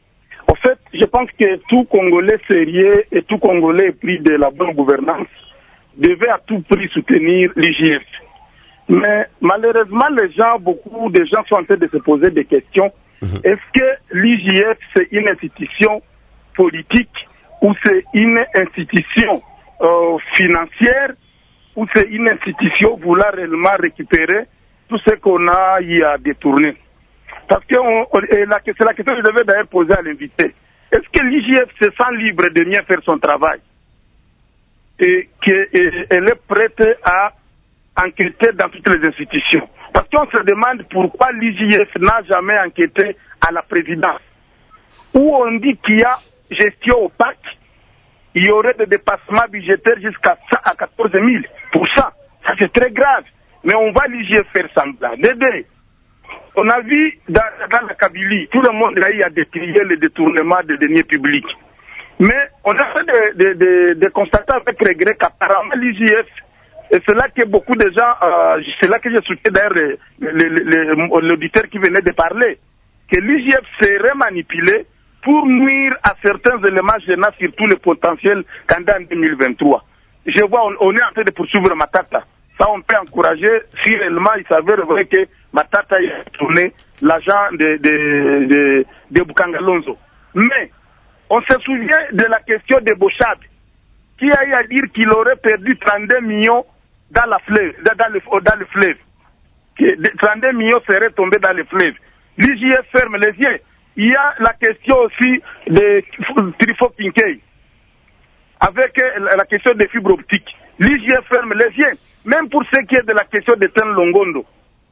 En fait, je pense que tout Congolais sérieux et tout Congolais pris de la bonne gouvernance devait à tout prix soutenir l'I G F. Mais malheureusement, les gens, beaucoup de gens sont en train de se poser des questions. Mmh. Est-ce que l'I G F, c'est une institution politique ou c'est une institution euh, financière ou c'est une institution voulant réellement récupérer tout ce qu'on a eu à détourner? Parce que on, on, la, c'est la question que je devais d'ailleurs poser à l'invité. Est-ce que l'I G F se sent libre de bien faire son travail et qu'elle est prête à enquêter dans toutes les institutions. Parce qu'on se demande pourquoi l'I J F n'a jamais enquêté à la présidence. Où on dit qu'il y a gestion opaque, il y aurait des dépassements budgétaires jusqu'à quatorze mille pour cent. Ça, c'est très grave. Mais on va l'I G F faire semblant. Dédé, on a vu dans, dans la Kabylie, tout le monde là, il a décrié le détournement des deniers publics. Mais on a fait de, de, de, de constater avec regret qu'apparemment l'I G F, et c'est là que beaucoup de gens, euh, c'est là que j'ai soutenu d'ailleurs l'auditeur qui venait de parler, que l'I G F serait manipulé pour nuire à certains éléments gênants, surtout le potentiel candidat en deux mille vingt-trois. Je vois, on, on est en train de poursuivre Matata. Ça, on peut encourager si réellement il s'avère vrai que Matata a tourné l'agent de, de, de, de Bukangalonzo. Mais, on se souvient de la question de Bochab, qui a eu à dire qu'il aurait perdu trente-deux millions dans, la fleuve, dans, le, dans le fleuve. Que trente-deux millions seraient tombés dans le fleuve. L'I J F ferme les yeux. Il y a la question aussi de Trifo Pinkei, avec la question des fibres optiques. L'I J F ferme les yeux. Même pour ce qui est de la question de Ten Longondo,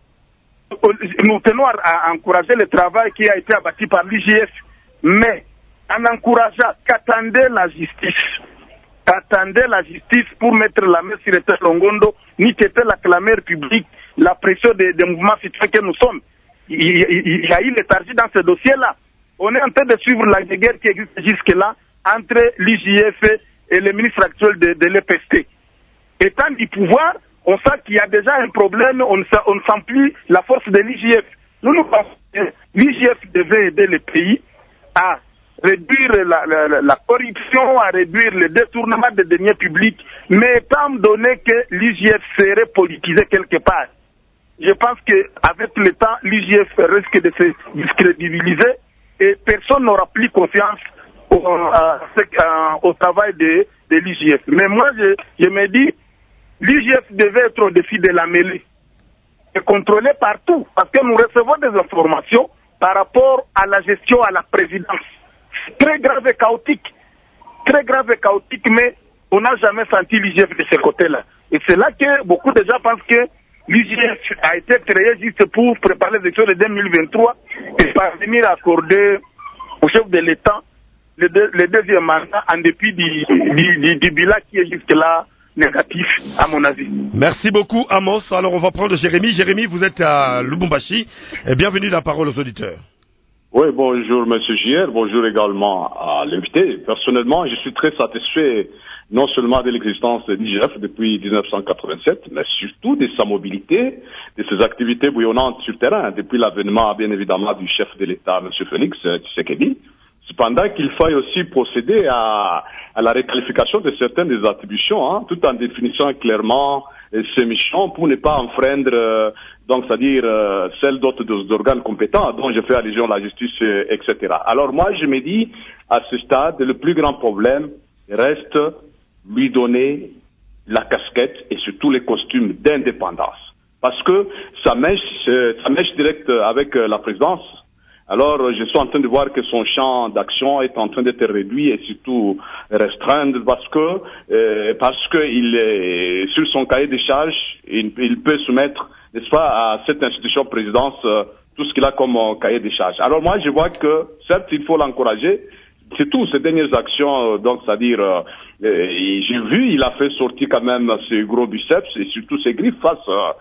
nous tenons à encourager le travail qui a été abattu par l'I J F, mais en encourageant qu'attendait la justice, qu'attendait la justice pour mettre la main sur Ten Longondo, ni qu'était la clameur publique, la pression des, des mouvements citoyens que nous sommes. Il, il, il y a eu léthargie dans ce dossier-là. On est en train de suivre la guerre qui existe jusque-là entre l'I J F et le ministre actuel de, de l'E P S T. Étant du pouvoir, on sent qu'il y a déjà un problème, on ne sent, on ne sent plus la force de l'I J F. Nous nous pensons que l'I J F devait aider le pays à réduire la, la, la corruption, à réduire le détournement des deniers publics, mais étant donné que l'I J F serait politisé quelque part, je pense qu'avec le temps, l'I J F risque de se discrédibiliser et personne n'aura plus confiance au, à, à, au travail de, de l'I J F. Mais moi, je, je me dis, l'I J F devait être au défi de la mêlée et contrôlé partout, parce que nous recevons des informations par rapport à la gestion à la présidence. Très grave et chaotique, très grave et chaotique, mais on n'a jamais senti l'I J F de ce côté-là. Et c'est là que beaucoup de gens pensent que l'I J F a été créé juste pour préparer les élections de deux mille vingt-trois et parvenir à accorder au chef de l'État le, deux, le deuxième mandat en dépit du, du, du, du bilan qui est jusque-là négatif, à mon avis. Merci beaucoup, Amos. Alors, on va prendre Jérémy. Jérémy, vous êtes à Lubumbashi et bienvenue dans la parole aux auditeurs. Oui, bonjour, monsieur J R. Bonjour également à l'invité. Personnellement, je suis très satisfait non seulement de l'existence de l'I G F depuis dix-neuf cent quatre-vingt-sept, mais surtout de sa mobilité, de ses activités bouillonnantes sur terrain, depuis l'avènement, bien évidemment, du chef de l'État, monsieur Félix Tshisekedi. Cependant qu'il faille aussi procéder à, à la réqualification de certaines des attributions, hein, tout en définissant clairement euh, ces missions pour ne pas enfreindre, euh, donc c'est-à-dire euh, celles d'autres organes compétents dont je fais allusion à la justice, euh, et cetera. Alors moi, je me dis, à ce stade, le plus grand problème reste lui donner la casquette et surtout les costumes d'indépendance. Parce que ça mèche, euh, ça mèche direct avec euh, la présidence. Alors, je suis en train de voir que son champ d'action est en train d'être réduit et surtout restreint parce que euh, parce que il est sur son cahier de charges, il, il peut soumettre, n'est-ce pas, à cette institution présidence euh, tout ce qu'il a comme euh, cahier de charges. Alors moi, je vois que certes, il faut l'encourager. C'est tout, ces dernières actions, euh, donc c'est-à-dire, euh, euh, j'ai vu, il a fait sortir quand même ses gros biceps et surtout ses griffes face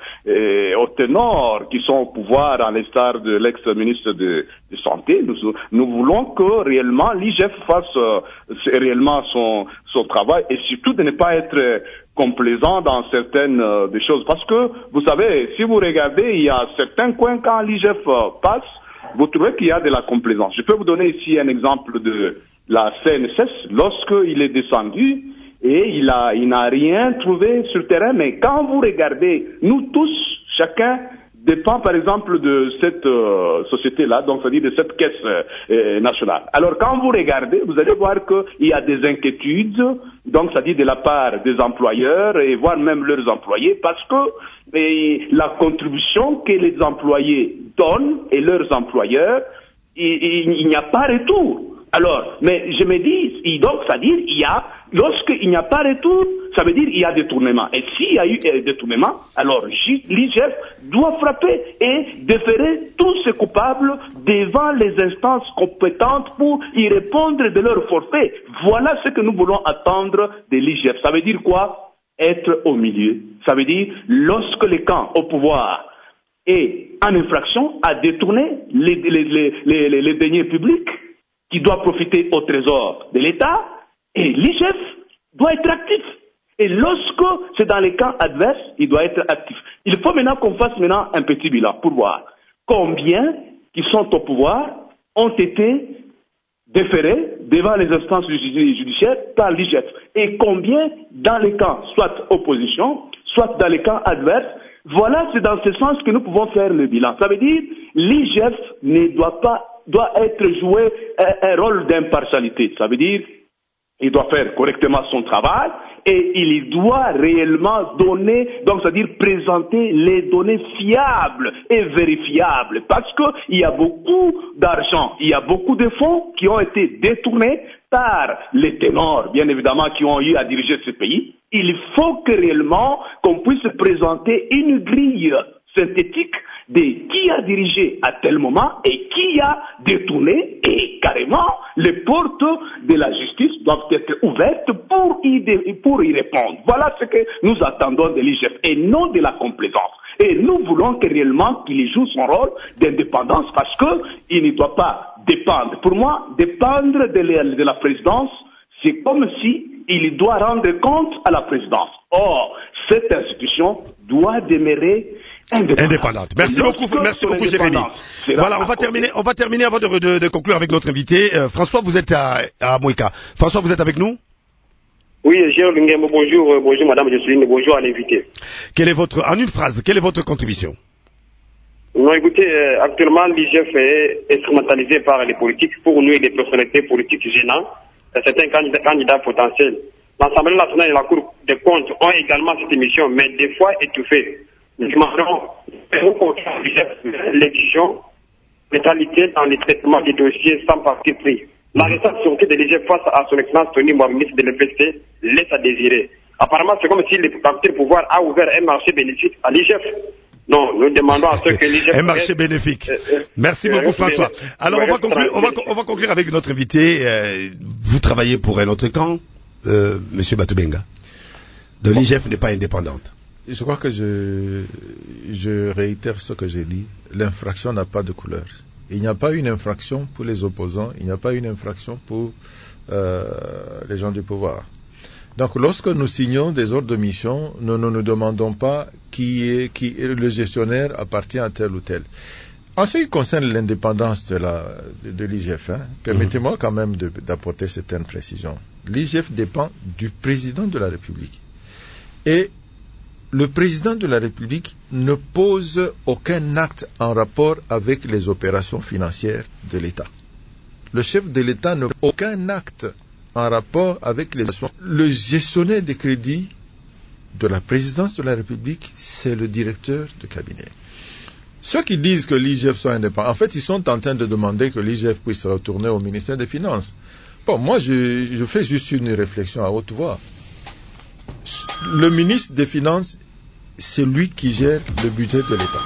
euh, aux ténors qui sont au pouvoir, à l'instar de l'ex-ministre de, de Santé. Nous, nous voulons que réellement l'I G F fasse euh, réellement son, son travail et surtout de ne pas être complaisant dans certaines euh, des choses. Parce que, vous savez, si vous regardez, il y a certains coins quand l'I G F euh, passe, vous trouvez qu'il y a de la complaisance. Je peux vous donner ici un exemple de la C N S S, lorsqu'il est descendu et il a, il n'a rien trouvé sur le terrain, mais quand vous regardez, nous tous, chacun dépend par exemple de cette euh, société-là, donc c'est-à-dire de cette caisse euh, nationale. Alors quand vous regardez, vous allez voir qu'il y a des inquiétudes, donc c'est-à-dire de la part des employeurs et voire même leurs employés, parce que et, la contribution que les employés donnent et leurs employeurs, il, il, il n'y a pas retour. Alors, mais je me dis, donc c'est-à-dire il y a, lorsqu'il n'y a pas retour, ça veut dire qu'il y a détournement. Et s'il y a eu euh, détournement, alors l'I G F doit frapper et déférer tous ces coupables devant les instances compétentes pour y répondre de leur forfait. Voilà ce que nous voulons attendre de l'I G F. Ça veut dire quoi? Être au milieu. Ça veut dire lorsque les camps au pouvoir est en infraction à détourner les, les, les, les, les, les deniers publics qui doivent profiter au trésor de l'État, et l'I G F doit être actif. Et lorsque c'est dans les camps adverses, il doit être actif. Il faut maintenant qu'on fasse maintenant un petit bilan pour voir combien qui sont au pouvoir ont été déférés devant les instances judiciaires par l'I G F et combien dans les camps, soit opposition, soit dans les camps adverses. Voilà, c'est dans ce sens que nous pouvons faire le bilan. Ça veut dire l'I G F ne doit pas doit être joué un, un rôle d'impartialité. Ça veut dire il doit faire correctement son travail et il doit réellement donner, donc c'est-à-dire présenter les données fiables et vérifiables, parce qu'il y a beaucoup d'argent, il y a beaucoup de fonds qui ont été détournés par les ténors, bien évidemment, qui ont eu à diriger ce pays. Il faut que réellement qu'on puisse présenter une grille synthétique de qui a dirigé à tel moment et qui a détourné, et carrément les portes de la justice doivent être ouvertes pour y, dé, pour y répondre. Voilà ce que nous attendons de l'I G F et non de la complaisance. Et nous voulons que réellement qu'il joue son rôle d'indépendance, parce qu'il ne doit pas dépendre. Pour moi, dépendre de la, de la présidence, c'est comme si il doit rendre compte à la présidence. Or, cette institution doit demeurer indépendante. indépendante. Merci beaucoup, merci beaucoup, Jérémy. Voilà, on va terminer, on va terminer avant de, de, de conclure avec notre invité. Euh, François, vous êtes à, à Moïka. François, vous êtes avec nous? Oui, Gérard Lungembo, bonjour, euh, bonjour Madame Jocelyne, bonjour à l'invité. Quelle est votre, en une phrase, quelle est votre contribution? Non, écoutez, euh, actuellement, l'I G F est instrumentalisé par les politiques pour nous et les personnalités politiques gênantes. Certains candidats, candidats potentiels. L'Assemblée nationale et la Cour des comptes ont également cette émission, mais des fois étouffée. Nous demandons l'exigence neutralité dans les traitements des dossiers sans parti pris. La récente sortie de l'I G F face à son excellence Tony Moore, ministre de l'E P C, laisse à désirer. Apparemment, c'est comme si le parti pouvoir a ouvert un marché bénéfique à l'I G F. Non, nous demandons à ceux que l'I G F... Un marché bénéfique. Euh, euh, Merci euh, beaucoup, François. Alors, on va, conclure, on, va, on va conclure avec notre invité. Euh, vous travaillez pour un autre camp, euh, Monsieur Batubenga. De l'I G F n'est pas indépendante. Je crois que je, je réitère ce que j'ai dit. L'infraction n'a pas de couleur. Il n'y a pas une infraction pour les opposants, il n'y a pas une infraction pour euh, les gens du pouvoir. Donc, lorsque nous signons des ordres de mission, nous ne nous demandons pas qui est, qui est le gestionnaire appartient à tel ou tel. En ce qui concerne l'indépendance de, la, de, de l'I G F, hein, permettez-moi mmh. quand même de, d'apporter certaines précisions. L'I G F dépend du président de la République. Et le président de la République ne pose aucun acte en rapport avec les opérations financières de l'État. Le chef de l'État n'a aucun acte en rapport avec les opérations. Le gestionnaire des crédits de la présidence de la République, c'est le directeur de cabinet. Ceux qui disent que l'I G F soit indépendant, en fait, ils sont en train de demander que l'I G F puisse retourner au ministère des Finances. Bon, moi, je, je fais juste une réflexion à haute voix. Le ministre des Finances, c'est lui qui gère le budget de l'État.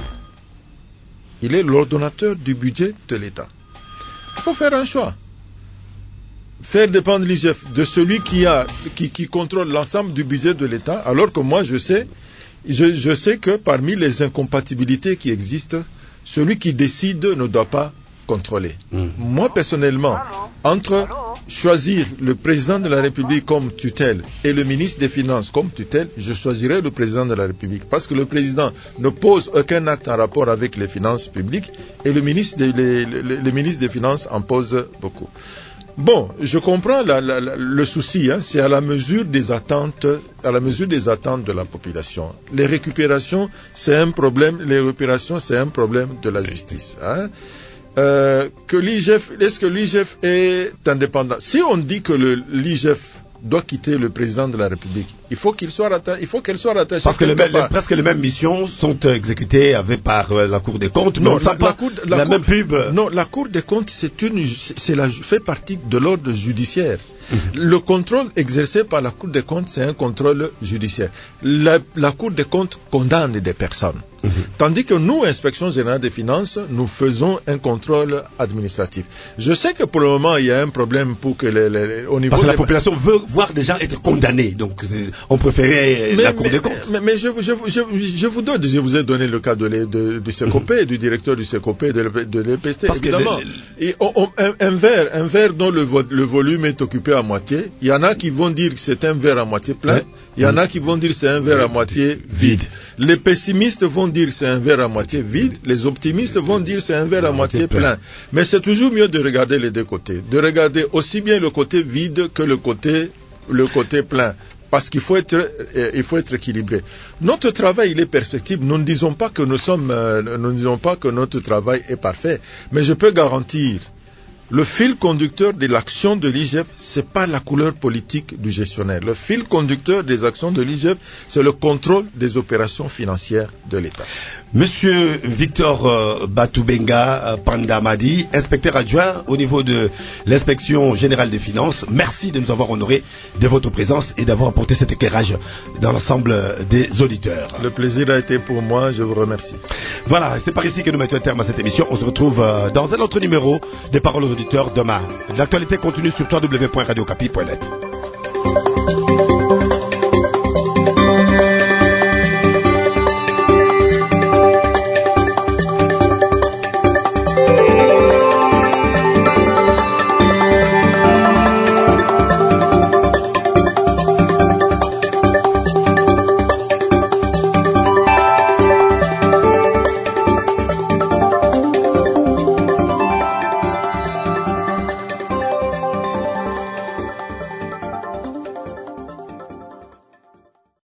Il est l'ordonnateur du budget de l'État. Il faut faire un choix. Faire dépendre l'I G F de celui qui, a, qui, qui contrôle l'ensemble du budget de l'État, alors que moi, je sais, je, je sais que parmi les incompatibilités qui existent, celui qui décide ne doit pas contrôler. Mmh. Moi, personnellement, entre choisir le président de la République comme tutelle et le ministre des Finances comme tutelle, je choisirais le président de la République, parce que le président ne pose aucun acte en rapport avec les finances publiques et le ministre, de, les, les, les ministres des Finances en pose beaucoup. Bon, je comprends la, la, la, le souci, hein, c'est à la mesure des attentes, à la mesure des attentes de la population. Les récupérations, c'est un problème. Les récupérations, c'est un problème de la justice. Hein. Euh, que l'I G F, est-ce que l'I G F est indépendant? Si on dit que le, l'I G F doit quitter le président de la République, il faut qu'il soit rattaché, il faut qu'elle soit rattachée. Parce que les, les, presque les mêmes missions sont exécutées avec, par euh, la Cour des comptes. Non, la, la, la, cour, la, la cour, même pub. Non, la Cour des comptes, c'est une, c'est la, fait partie de l'ordre judiciaire. Mmh. Le contrôle exercé par la Cour des comptes, c'est un contrôle judiciaire. La, la Cour des comptes condamne des personnes. Mmh. Tandis que nous, Inspection générale des finances, nous faisons un contrôle administratif. Je sais que pour le moment, il y a un problème pour que les, les, au niveau Parce que la des... population veut voir des gens être condamnés. Donc, on préférait mais, la Cour mais, des comptes. Mais, mais je, je, je, je, vous donne, je vous ai donné le cas de, de, du C C O P, mmh. du directeur du C C O P, de, de l'E P S T, évidemment. Le... Et on, on, un, un verre, un verre dont le, le volume est occupé à moitié, il y en a qui vont dire que c'est un verre à moitié plein, ouais. il y en a qui vont dire que c'est un verre à moitié vide. Les pessimistes vont dire que c'est un verre à moitié vide, les optimistes vont dire que c'est un verre à moitié plein. Mais c'est toujours mieux de regarder les deux côtés, de regarder aussi bien le côté vide que le côté, le côté plein. Parce qu'il faut être, euh, il faut être équilibré. Notre travail, il est perspective. Nous ne disons pas que nous sommes, euh, nous ne disons pas que notre travail est parfait. Mais je peux garantir, le fil conducteur de l'action de l'I G F, c'est pas la couleur politique du gestionnaire. Le fil conducteur des actions de l'I G F, c'est le contrôle des opérations financières de l'État. Monsieur Victor euh, Batoubenga euh, Pandamadi, inspecteur adjoint au niveau de l'inspection générale des finances, merci de nous avoir honorés de votre présence et d'avoir apporté cet éclairage dans l'ensemble des auditeurs. Le plaisir a été pour moi, je vous remercie. Voilà, c'est par ici que nous mettons un terme à cette émission. On se retrouve euh, dans un autre numéro des Paroles aux auditeurs demain. L'actualité continue sur w w w point radio capi point net.